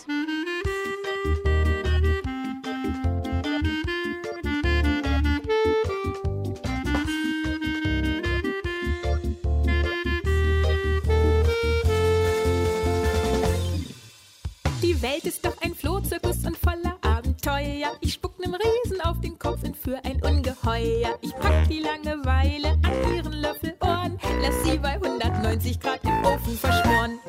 S15: Die Welt ist doch ein Flohzirkus und voller Abenteuer. Ich spuck nem Riesen auf den Kopf und für ein Ungeheuer. Ich pack die Langeweile an ihren Löffelohren, lass sie bei 190 Grad im Ofen verschmoren.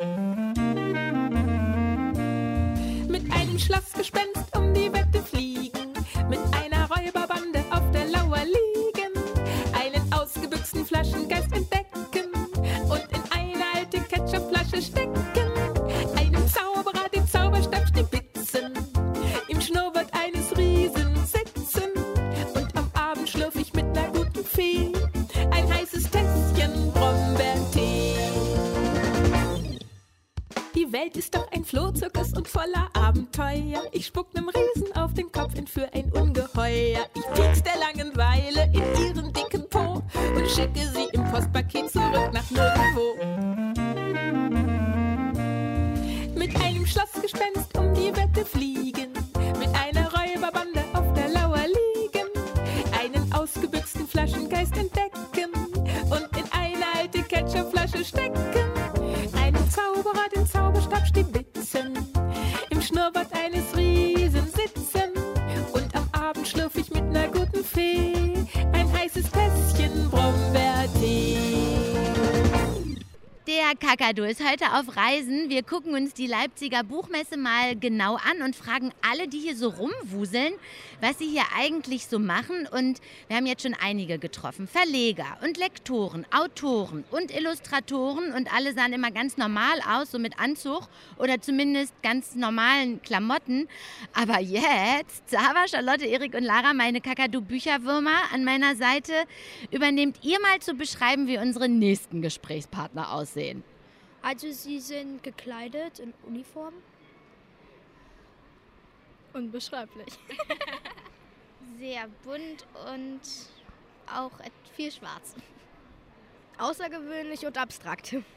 S15: Mit einem Schlossgespenst um die Wette fliegen, mit einer Räuberbande auf der Lauer liegen, einen ausgebüxten Flaschengeist entdecken und in eine alte Ketchupflasche stecken. Einem Zauberer den Zauberstab stibitzen, im Schnurrbart eines Riesen sitzen und am Abend schlürf ich mit ner guten Fee ein heißes Tässchen Brombeertee. Die Welt ist doch ein Flohzirkus und voller Abenteuer. Ich spuck nem Riesen auf den Kopf, entführ ein Ungeheuer. Ich piek's der Langeweile in ihren dicken Po und schicke sie im Postpaket zurück nach nirgendwo. Mit einem Schlossgespenst um die Wette fliegen, mit einer Räuberbande auf der Lauer liegen, einen ausgebüxten Flaschengeist entdecken und in eine alte Ketchupflasche stecken, einen Zauberer den Zauberstab stibitzen, im Schnurrbart eines Riesen sitzen und am Abend schlürf ich mit ner guten Fee ein heißes Tässchen Brombeertee.
S1: Der Kakadu ist heute auf Reisen. Wir gucken uns die Leipziger Buchmesse mal genau an und fragen alle, die hier so rumwuseln, was sie hier eigentlich so machen. Und wir haben jetzt schon einige getroffen. Verleger und Lektoren, Autoren und Illustratoren. Und alle sahen immer ganz normal aus, so mit Anzug oder zumindest ganz normalen Klamotten. Aber jetzt, Sava, Charlotte, Erik und Lara, meine Kakadu-Bücherwürmer an meiner Seite, übernehmt ihr mal zu beschreiben, wie unsere nächsten Gesprächspartner aussehen.
S5: Also sie sind gekleidet in Uniform. Unbeschreiblich.
S4: Sehr bunt und auch viel schwarz.
S2: Außergewöhnlich und abstrakt.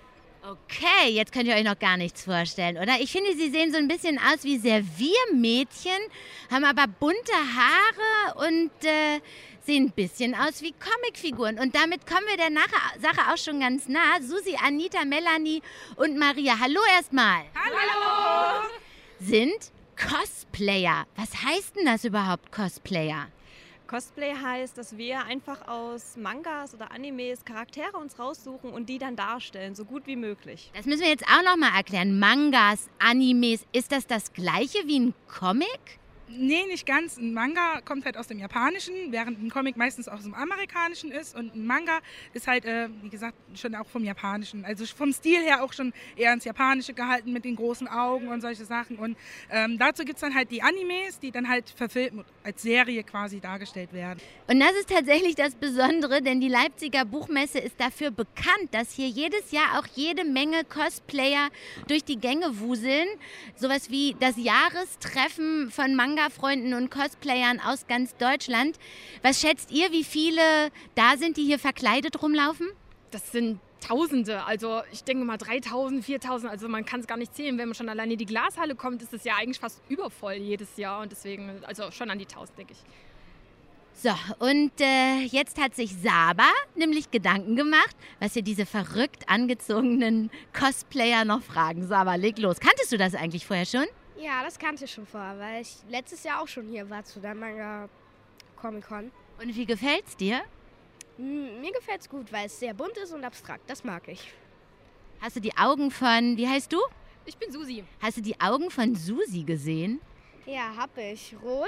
S1: Okay, jetzt könnt ihr euch noch gar nichts vorstellen, oder? Ich finde, sie sehen so ein bisschen aus wie Serviermädchen, haben aber bunte Haare und sehen ein bisschen aus wie Comicfiguren. Und damit kommen wir der Sache auch schon ganz nah. Susi, Anita, Melanie und Maria. Hallo erstmal.
S16: Hallo.
S1: Sind Cosplayer. Was heißt denn das überhaupt, Cosplayer?
S16: Cosplay heißt, dass wir einfach aus Mangas oder Animes Charaktere uns raussuchen und die dann darstellen, so gut wie möglich.
S1: Das müssen wir jetzt auch noch mal erklären. Mangas, Animes, ist das Gleiche wie ein Comic?
S17: Nee, nicht ganz. Ein Manga kommt halt aus dem Japanischen, während ein Comic meistens aus dem Amerikanischen ist. Und ein Manga ist halt, wie gesagt, schon auch vom Japanischen. Also vom Stil her auch schon eher ins Japanische gehalten mit den großen Augen und solche Sachen. Und dazu gibt es dann halt die Animes, die dann halt verfilmt als Serie quasi dargestellt werden.
S1: Und das ist tatsächlich das Besondere, denn die Leipziger Buchmesse ist dafür bekannt, dass hier jedes Jahr auch jede Menge Cosplayer durch die Gänge wuseln. Sowas wie das Jahrestreffen von Manga-Freunden und Cosplayern aus ganz Deutschland. Was schätzt ihr, wie viele da sind, die hier verkleidet rumlaufen?
S18: Das sind Tausende, also ich denke mal 3.000, 4.000, also man kann es gar nicht zählen. Wenn man schon alleine in die Glashalle kommt, ist es ja eigentlich fast übervoll jedes Jahr und deswegen, also schon an die 1.000, denke ich.
S1: So, und jetzt hat sich Saba nämlich Gedanken gemacht, was ihr diese verrückt angezogenen Cosplayer noch fragen. Saba, leg los. Kanntest du das eigentlich vorher schon?
S2: Ja, das kannte ich schon vorher, weil ich letztes Jahr auch schon hier war zu der Manga Comic-Con.
S1: Und wie gefällt's dir?
S2: Mir gefällt's gut, weil es sehr bunt ist und abstrakt. Das mag ich.
S1: Hast du die Augen von, wie heißt du?
S18: Ich bin Susi.
S1: Hast du die Augen von Susi gesehen?
S2: Ja, hab ich. Rot.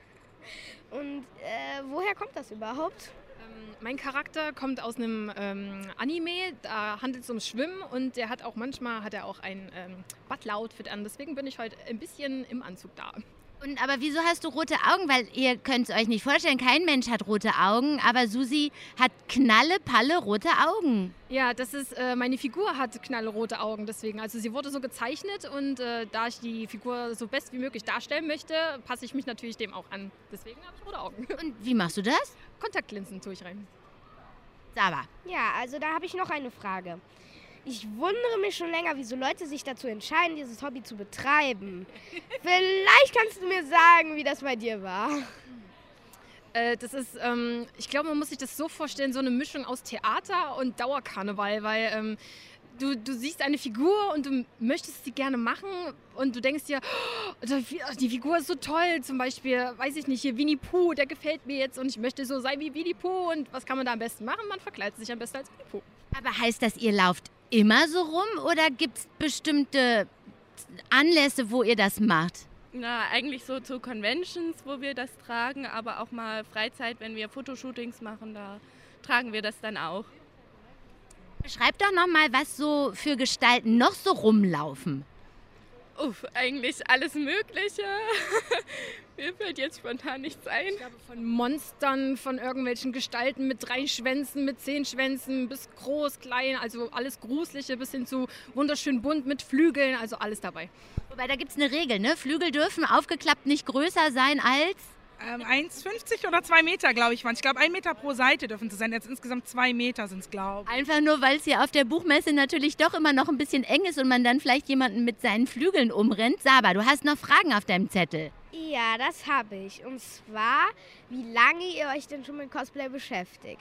S2: Und woher kommt das überhaupt?
S18: Mein Charakter kommt aus einem Anime, da handelt es ums Schwimmen und der hat auch manchmal auch ein Butler-Outfit an. Deswegen bin ich heute ein bisschen im Anzug da.
S1: Und aber wieso hast du rote Augen? Weil ihr könnt es euch nicht vorstellen, kein Mensch hat rote Augen, aber Susi hat knallepalle rote Augen.
S18: Ja, das ist, meine Figur hat knallrote Augen, deswegen. Also sie wurde so gezeichnet und da ich die Figur so best wie möglich darstellen möchte, passe ich mich natürlich dem auch an. Deswegen habe ich rote Augen.
S1: Und wie machst du das?
S18: Kontaktlinsen tue ich rein.
S1: Saba.
S2: Ja, also da habe ich noch eine Frage. Ich wundere mich schon länger, wieso Leute sich dazu entscheiden, dieses Hobby zu betreiben. Vielleicht kannst du mir sagen, wie das bei dir war.
S18: Das ist, ich glaube, man muss sich das so vorstellen, so eine Mischung aus Theater und Dauerkarneval, weil du siehst eine Figur und du möchtest sie gerne machen und du denkst dir, oh, die Figur ist so toll, zum Beispiel, weiß ich nicht, hier Winnie Pooh, der gefällt mir jetzt und ich möchte so sein wie Winnie Pooh und was kann man da am besten machen? Man verkleidet sich am besten als Winnie Pooh.
S1: Aber heißt das, ihr lauft immer so rum oder gibt es bestimmte Anlässe, wo ihr das macht?
S19: Na, eigentlich so zu Conventions, wo wir das tragen, aber auch mal Freizeit, wenn wir Fotoshootings machen, da tragen wir das dann auch.
S1: Beschreib doch noch mal, was so für Gestalten noch so rumlaufen.
S19: Eigentlich alles Mögliche. Mir fällt jetzt spontan nichts ein.
S18: Ich glaube, von Monstern, von irgendwelchen Gestalten mit 3 Schwänzen, mit 10 Schwänzen, bis groß, klein, also alles Gruselige bis hin zu wunderschön bunt mit Flügeln, also alles dabei.
S1: Wobei, da gibt es eine Regel, ne? Flügel dürfen aufgeklappt nicht größer sein als?
S17: 1,50 oder 2 Meter, glaube ich. Ich glaube, 1 Meter pro Seite dürfen es sein. Jetzt insgesamt 2 Meter sind es, glaube ich.
S1: Einfach nur, weil es hier auf der Buchmesse natürlich doch immer noch ein bisschen eng ist und man dann vielleicht jemanden mit seinen Flügeln umrennt. Saba, du hast noch Fragen auf deinem Zettel.
S2: Ja, das habe ich. Und zwar, wie lange ihr euch denn schon mit Cosplay beschäftigt?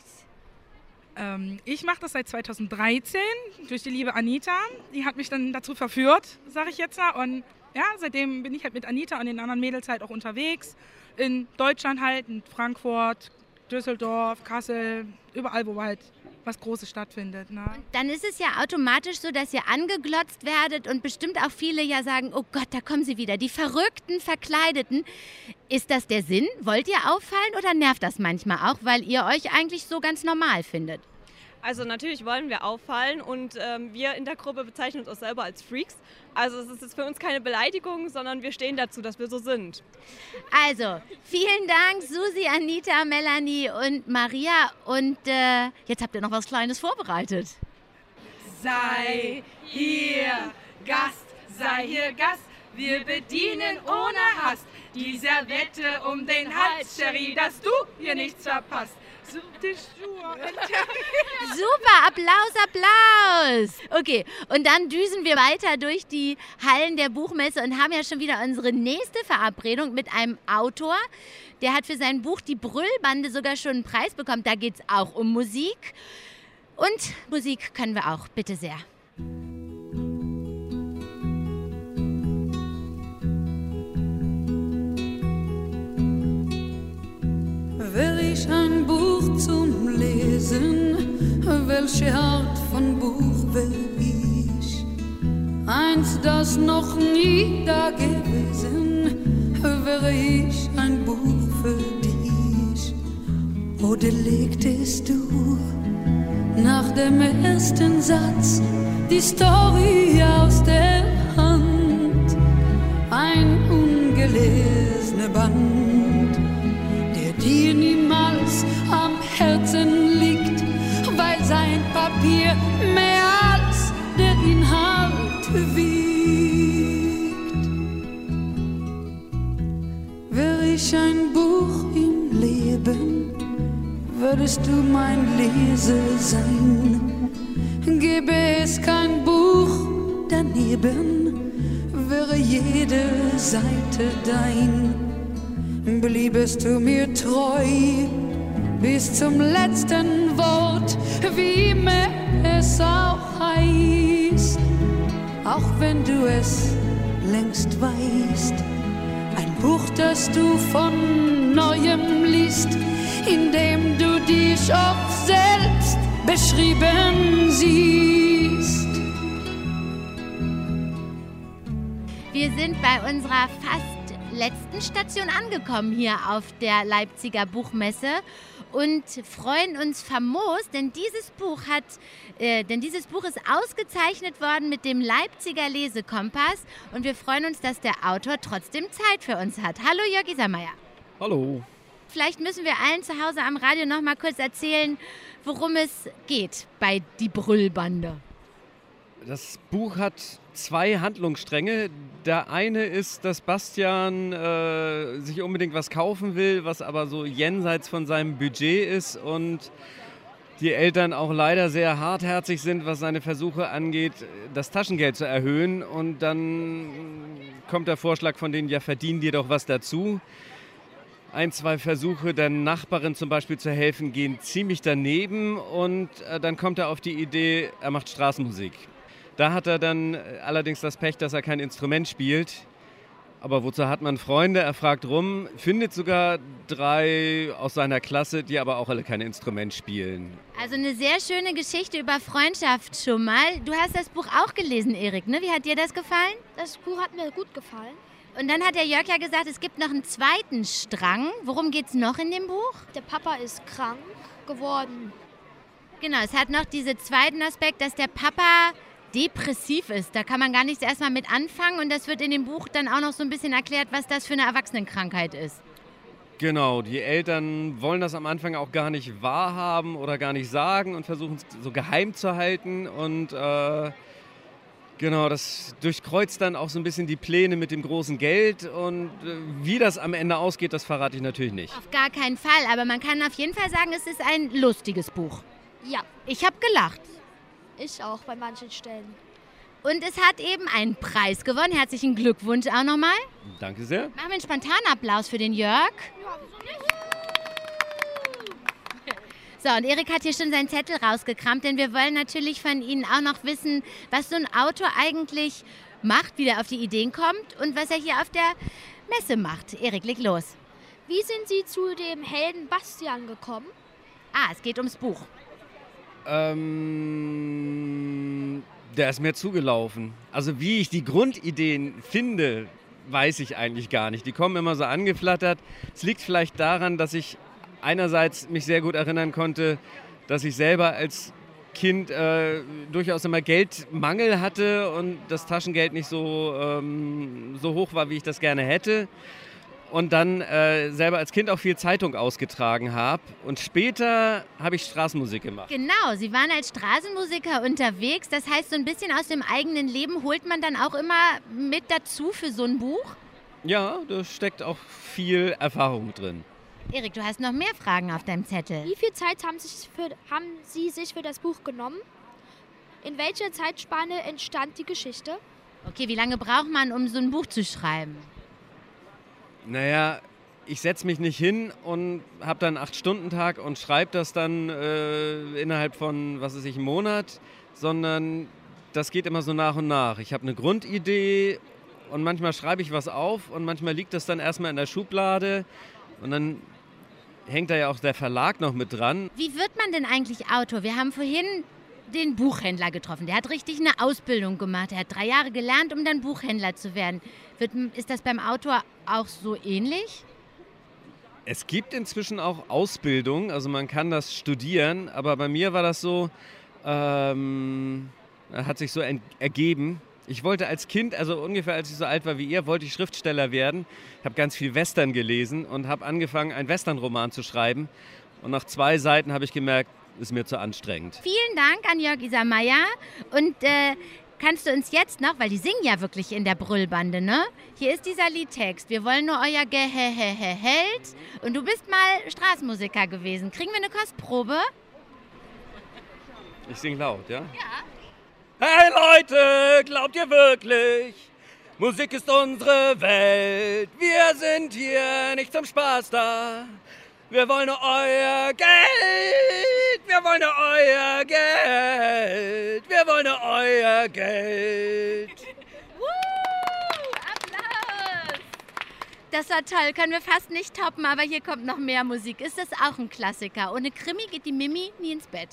S17: Ich mache das seit 2013 durch die liebe Anita. Die hat mich dann dazu verführt, sage ich jetzt. Und ja, seitdem bin ich halt mit Anita und den anderen Mädels halt auch unterwegs. In Deutschland halt, in Frankfurt, Düsseldorf, Kassel, überall, wo halt was Großes stattfindet. Ne?
S1: Und dann ist es ja automatisch so, dass ihr angeglotzt werdet und bestimmt auch viele ja sagen, oh Gott, da kommen sie wieder, die verrückten Verkleideten. Ist das der Sinn? Wollt ihr auffallen oder nervt das manchmal auch, weil ihr euch eigentlich so ganz normal findet?
S16: Also natürlich wollen wir auffallen und wir in der Gruppe bezeichnen uns selber als Freaks. Also es ist jetzt für uns keine Beleidigung, sondern wir stehen dazu, dass wir so sind.
S1: Also, vielen Dank Susi, Anita, Melanie und Maria. Und jetzt habt ihr noch was Kleines
S20: Sei hier Gast, sei hier Gast. Wir bedienen ohne Hast die Serviette um den Hals, Cherie, dass du hier nichts verpasst.
S1: Super, Applaus. Okay, und dann düsen wir weiter durch die Hallen der Buchmesse und haben ja schon wieder unsere nächste Verabredung mit einem Autor. Der hat für sein Buch Die Brüllbande sogar schon einen Preis bekommen. Da geht es auch um Musik. Und Musik können wir auch, bitte sehr.
S21: Wäre ich ein Buch zum Lesen, welche Art von Buch wäre ich? Eins, das noch nie da gewesen, wäre ich ein Buch für dich. Oder legtest du nach dem ersten Satz die Story aus der Hand? Ein ungelesener Band, der dir niemals am Herzen liegt, weil sein Papier mehr als der Inhalt wiegt. Wär ich ein Buch im Leben, würdest du mein Leser sein. Gäbe es kein Buch daneben, wäre jede Seite dein. Bliebest du mir treu bis zum letzten Wort, wie immer es auch heißt, auch wenn du es längst weißt. Ein Buch, das du von Neuem liest, in dem du dich oft selbst beschrieben siehst.
S1: Wir sind bei unserer fast letzten Station angekommen hier auf der Leipziger Buchmesse und freuen uns famos, denn dieses Buch ist ausgezeichnet worden mit dem Leipziger Lesekompass und wir freuen uns, dass der Autor trotzdem Zeit für uns hat. Hallo Jörg Isermeier.
S22: Hallo.
S1: Vielleicht müssen wir allen zu Hause am Radio noch mal kurz erzählen, worum es geht bei Die Brüllbande.
S22: Das Buch hat 2 Handlungsstränge. Der eine ist, dass Bastian sich unbedingt was kaufen will, was aber so jenseits von seinem Budget ist und die Eltern auch leider sehr hartherzig sind, was seine Versuche angeht, das Taschengeld zu erhöhen. Und dann kommt der Vorschlag von denen, ja, verdien dir doch was dazu. 1, 2 Versuche, der Nachbarin zum Beispiel zu helfen, gehen ziemlich daneben und dann kommt er auf die Idee, er macht Straßenmusik. Da hat er dann allerdings das Pech, dass er kein Instrument spielt. Aber wozu hat man Freunde? Er fragt rum, findet sogar 3 aus seiner Klasse, die aber auch alle kein Instrument spielen.
S1: Also eine sehr schöne Geschichte über Freundschaft schon mal. Du hast das Buch auch gelesen, Erik, ne? Wie hat dir das gefallen?
S4: Das Buch hat mir gut gefallen.
S1: Und dann hat der Jörg ja gesagt, es gibt noch einen zweiten Strang. Worum geht es noch in dem Buch?
S4: Der Papa ist krank geworden.
S1: Genau, es hat noch diesen zweiten Aspekt, dass der Papa depressiv ist. Da kann man gar nichts erstmal mit anfangen und das wird in dem Buch dann auch noch so ein bisschen erklärt, was das für eine Erwachsenenkrankheit ist.
S22: Genau, die Eltern wollen das am Anfang auch gar nicht wahrhaben oder gar nicht sagen und versuchen es so geheim zu halten und genau, das durchkreuzt dann auch so ein bisschen die Pläne mit dem großen Geld und wie das am Ende ausgeht, das verrate ich natürlich nicht.
S1: Auf gar keinen Fall, aber man kann auf jeden Fall sagen, es ist ein lustiges Buch.
S4: Ja.
S1: Ich habe gelacht.
S4: Ich auch bei manchen Stellen.
S1: Und es hat eben einen Preis gewonnen. Herzlichen Glückwunsch auch nochmal.
S22: Danke sehr.
S1: Machen wir einen spontanen Applaus für den Jörg. So, und Erik hat hier schon seinen Zettel rausgekramt, denn wir wollen natürlich von Ihnen auch noch wissen, was so ein Autor eigentlich macht, wie er auf die Ideen kommt und was er hier auf der Messe macht. Erik, leg los.
S4: Wie sind Sie zu dem Helden Bastian gekommen?
S1: Es geht ums Buch.
S22: Der ist mir zugelaufen. Also wie ich die Grundideen finde, weiß ich eigentlich gar nicht. Die kommen immer so angeflattert. Es liegt vielleicht daran, dass ich einerseits mich sehr gut erinnern konnte, dass ich selber als Kind durchaus immer Geldmangel hatte und das Taschengeld nicht so hoch war, wie ich das gerne hätte. und dann selber als Kind auch viel Zeitung ausgetragen habe. Und später habe ich Straßenmusik gemacht.
S1: Genau, Sie waren als Straßenmusiker unterwegs. Das heißt, so ein bisschen aus dem eigenen Leben holt man dann auch immer mit dazu für so ein Buch?
S22: Ja, da steckt auch viel Erfahrung drin.
S1: Erik, du hast noch mehr Fragen auf deinem Zettel.
S5: Wie viel Zeit haben Sie sich für das Buch genommen? In welcher Zeitspanne entstand die Geschichte?
S1: Okay, wie lange braucht man, um so ein Buch zu schreiben?
S22: Naja, ich setze mich nicht hin und habe dann einen 8-Stunden-Tag und schreibe das dann innerhalb von, einem Monat, sondern das geht immer so nach und nach. Ich habe eine Grundidee und manchmal schreibe ich was auf und manchmal liegt das dann erstmal in der Schublade und dann hängt da ja auch der Verlag noch mit dran.
S1: Wie wird man denn eigentlich Autor? Wir haben vorhin den Buchhändler getroffen. Der hat richtig eine Ausbildung gemacht. Er hat 3 Jahre gelernt, um dann Buchhändler zu werden. Ist das beim Autor auch so ähnlich?
S22: Es gibt inzwischen auch Ausbildung, also man kann das studieren, aber bei mir war das so, hat sich so ergeben. Ich wollte als Kind, also ungefähr als ich so alt war wie ihr, wollte ich Schriftsteller werden. Ich habe ganz viel Western gelesen und habe angefangen, einen Westernroman zu schreiben. Und nach 2 Seiten habe ich gemerkt, ist mir zu anstrengend.
S1: Vielen Dank an Jörg Isermeier. Und kannst du uns jetzt noch, weil die singen ja wirklich in der Brüllbande, ne? Hier ist dieser Liedtext. Wir wollen nur euer Gehalt. Und du bist mal Straßenmusiker gewesen. Kriegen wir eine Kostprobe?
S22: Ich sing laut, ja? Ja. Hey Leute, glaubt ihr wirklich, Musik ist unsere Welt? Wir sind hier nicht zum Spaß da. Wir wollen nur euer Geld. Wir wollen nur euer Geld. Wir wollen nur euer Geld.
S1: Applaus! Das war toll, können wir fast nicht toppen, aber hier kommt noch mehr Musik. Ist das auch ein Klassiker? Ohne Krimi geht die Mimi nie ins Bett.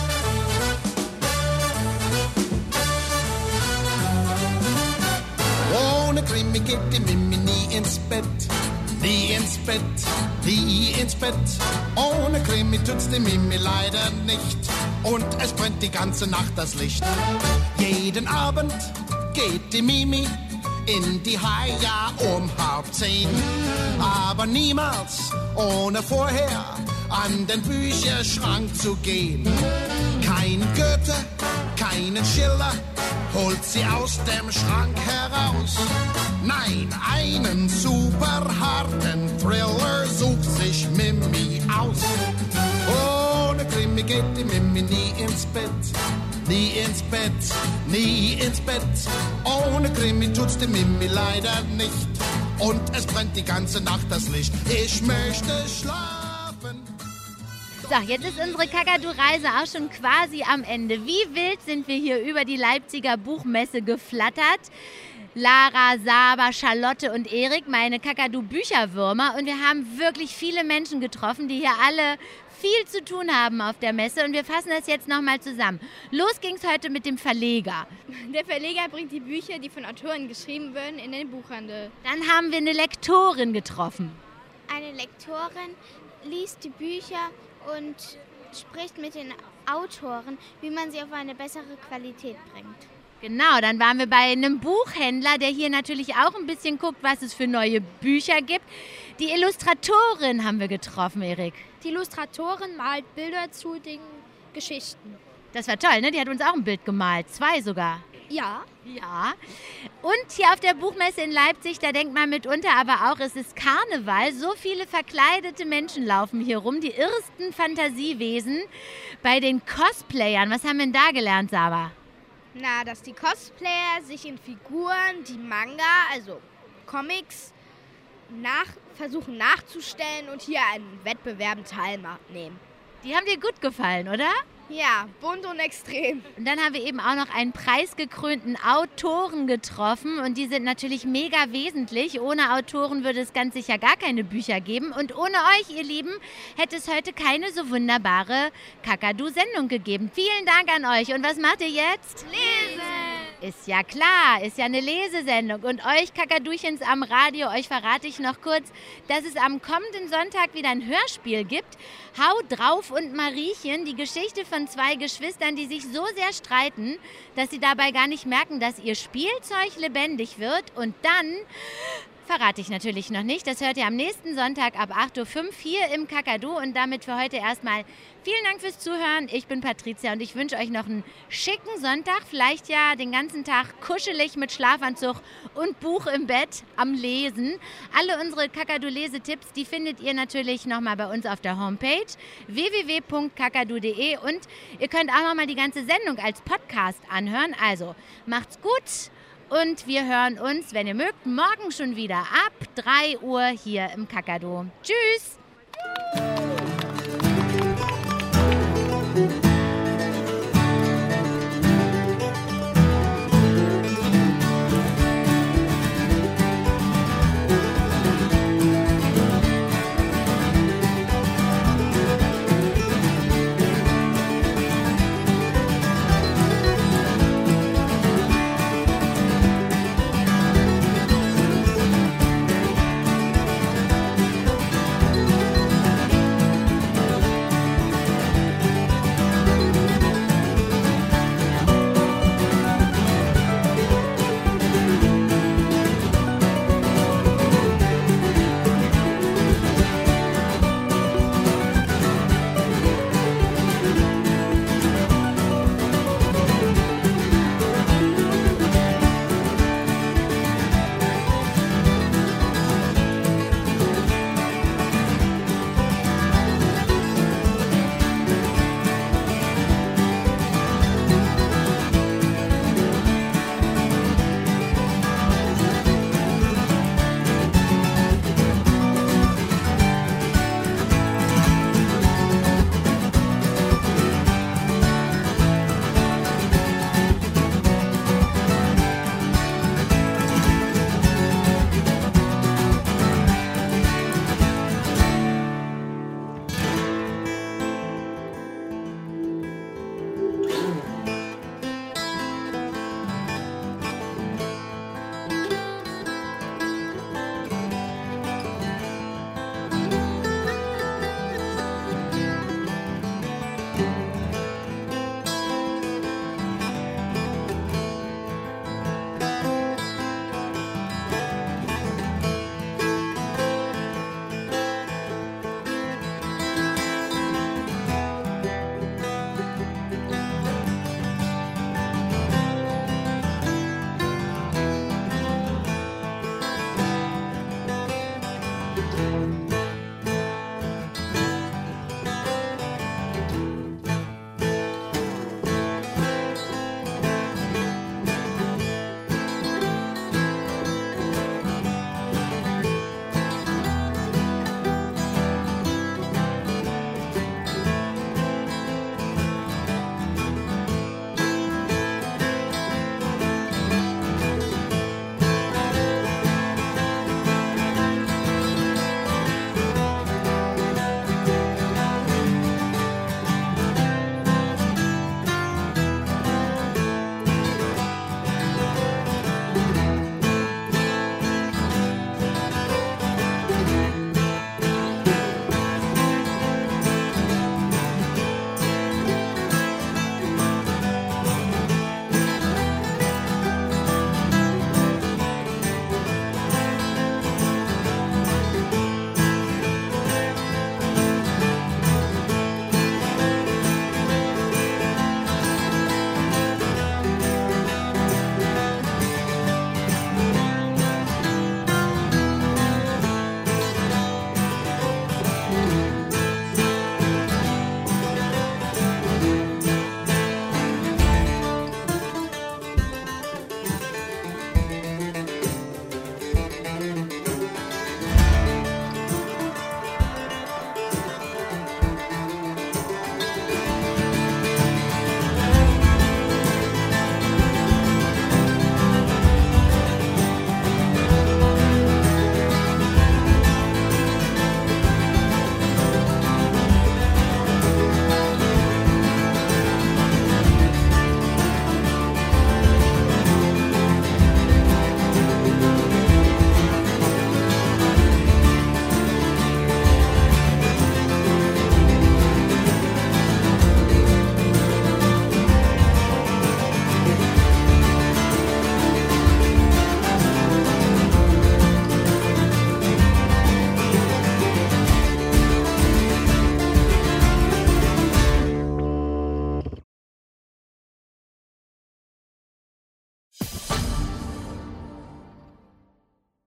S6: Ohne Krimi geht die Mimi nie ins Bett. Nie ins Bett, nie ins Bett. Ohne Krimi tut's die Mimi leider nicht. Und es brennt die ganze Nacht das Licht. Jeden Abend geht die Mimi in die Haia um 9:30. Aber niemals ohne vorher an den Bücherschrank zu gehen. Kein Goethe, keinen Schiller holt sie aus dem Schrank heraus. Nein, einen super harten Thriller sucht sich Mimi aus. Ohne Krimi geht die Mimi nie ins Bett. Nie ins Bett, nie ins Bett. Ohne Krimi tut's die Mimi leider nicht. Und es brennt die ganze Nacht das Licht. Ich möchte schlafen.
S1: So, jetzt ist unsere Kakadu-Reise auch schon quasi am Ende. Wie wild sind wir hier über die Leipziger Buchmesse geflattert. Lara, Saba, Charlotte und Erik, meine Kakadu-Bücherwürmer. Und wir haben wirklich viele Menschen getroffen, die hier alle viel zu tun haben auf der Messe. Und wir fassen das jetzt nochmal zusammen. Los ging's heute mit dem Verleger.
S3: Der Verleger bringt die Bücher, die von Autoren geschrieben werden, in den Buchhandel.
S1: Dann haben wir eine Lektorin getroffen.
S4: Eine Lektorin liest die Bücher und spricht mit den Autoren, wie man sie auf eine bessere Qualität bringt.
S1: Genau, dann waren wir bei einem Buchhändler, der hier natürlich auch ein bisschen guckt, was es für neue Bücher gibt. Die Illustratorin haben wir getroffen, Erik.
S5: Die Illustratorin malt Bilder zu den Geschichten.
S1: Das war toll, ne? Die hat uns auch ein Bild gemalt, 2 sogar.
S5: Ja.
S1: Ja. Und hier auf der Buchmesse in Leipzig, da denkt man mitunter aber auch, es ist Karneval. So viele verkleidete Menschen laufen hier rum, die irrsten Fantasiewesen. Bei den Cosplayern, was haben wir denn da gelernt, Saba?
S2: Na, dass die Cosplayer sich in Figuren, die Manga, also Comics, versuchen nachzustellen und hier an Wettbewerben teilnehmen.
S1: Die haben dir gut gefallen, oder?
S2: Ja, bunt und extrem.
S1: Und dann haben wir eben auch noch einen preisgekrönten Autoren getroffen und die sind natürlich mega wesentlich. Ohne Autoren würde es ganz sicher gar keine Bücher geben und ohne euch, ihr Lieben, hätte es heute keine so wunderbare Kakadu-Sendung gegeben. Vielen Dank an euch. Und was macht ihr jetzt?
S2: Lesen!
S1: Ist ja klar, ist ja eine Lesesendung. Und euch Kakaduchens am Radio, euch verrate ich noch kurz, dass es am kommenden Sonntag wieder ein Hörspiel gibt. Hau drauf und Mariechen, die Geschichte von 2 Geschwistern, die sich so sehr streiten, dass sie dabei gar nicht merken, dass ihr Spielzeug lebendig wird und dann Verrate ich natürlich noch nicht. Das hört ihr am nächsten Sonntag ab 8.05 Uhr hier im Kakadu. Und damit für heute erstmal vielen Dank fürs Zuhören. Ich bin Patricia und ich wünsche euch noch einen schicken Sonntag. Vielleicht ja den ganzen Tag kuschelig mit Schlafanzug und Buch im Bett am Lesen. Alle unsere Kakadu-Lesetipps, die findet ihr natürlich nochmal bei uns auf der Homepage www.kakadu.de. Und ihr könnt auch nochmal die ganze Sendung als Podcast anhören. Also macht's gut. Und wir hören uns, wenn ihr mögt, morgen schon wieder ab 3 Uhr hier im Kakadu. Tschüss!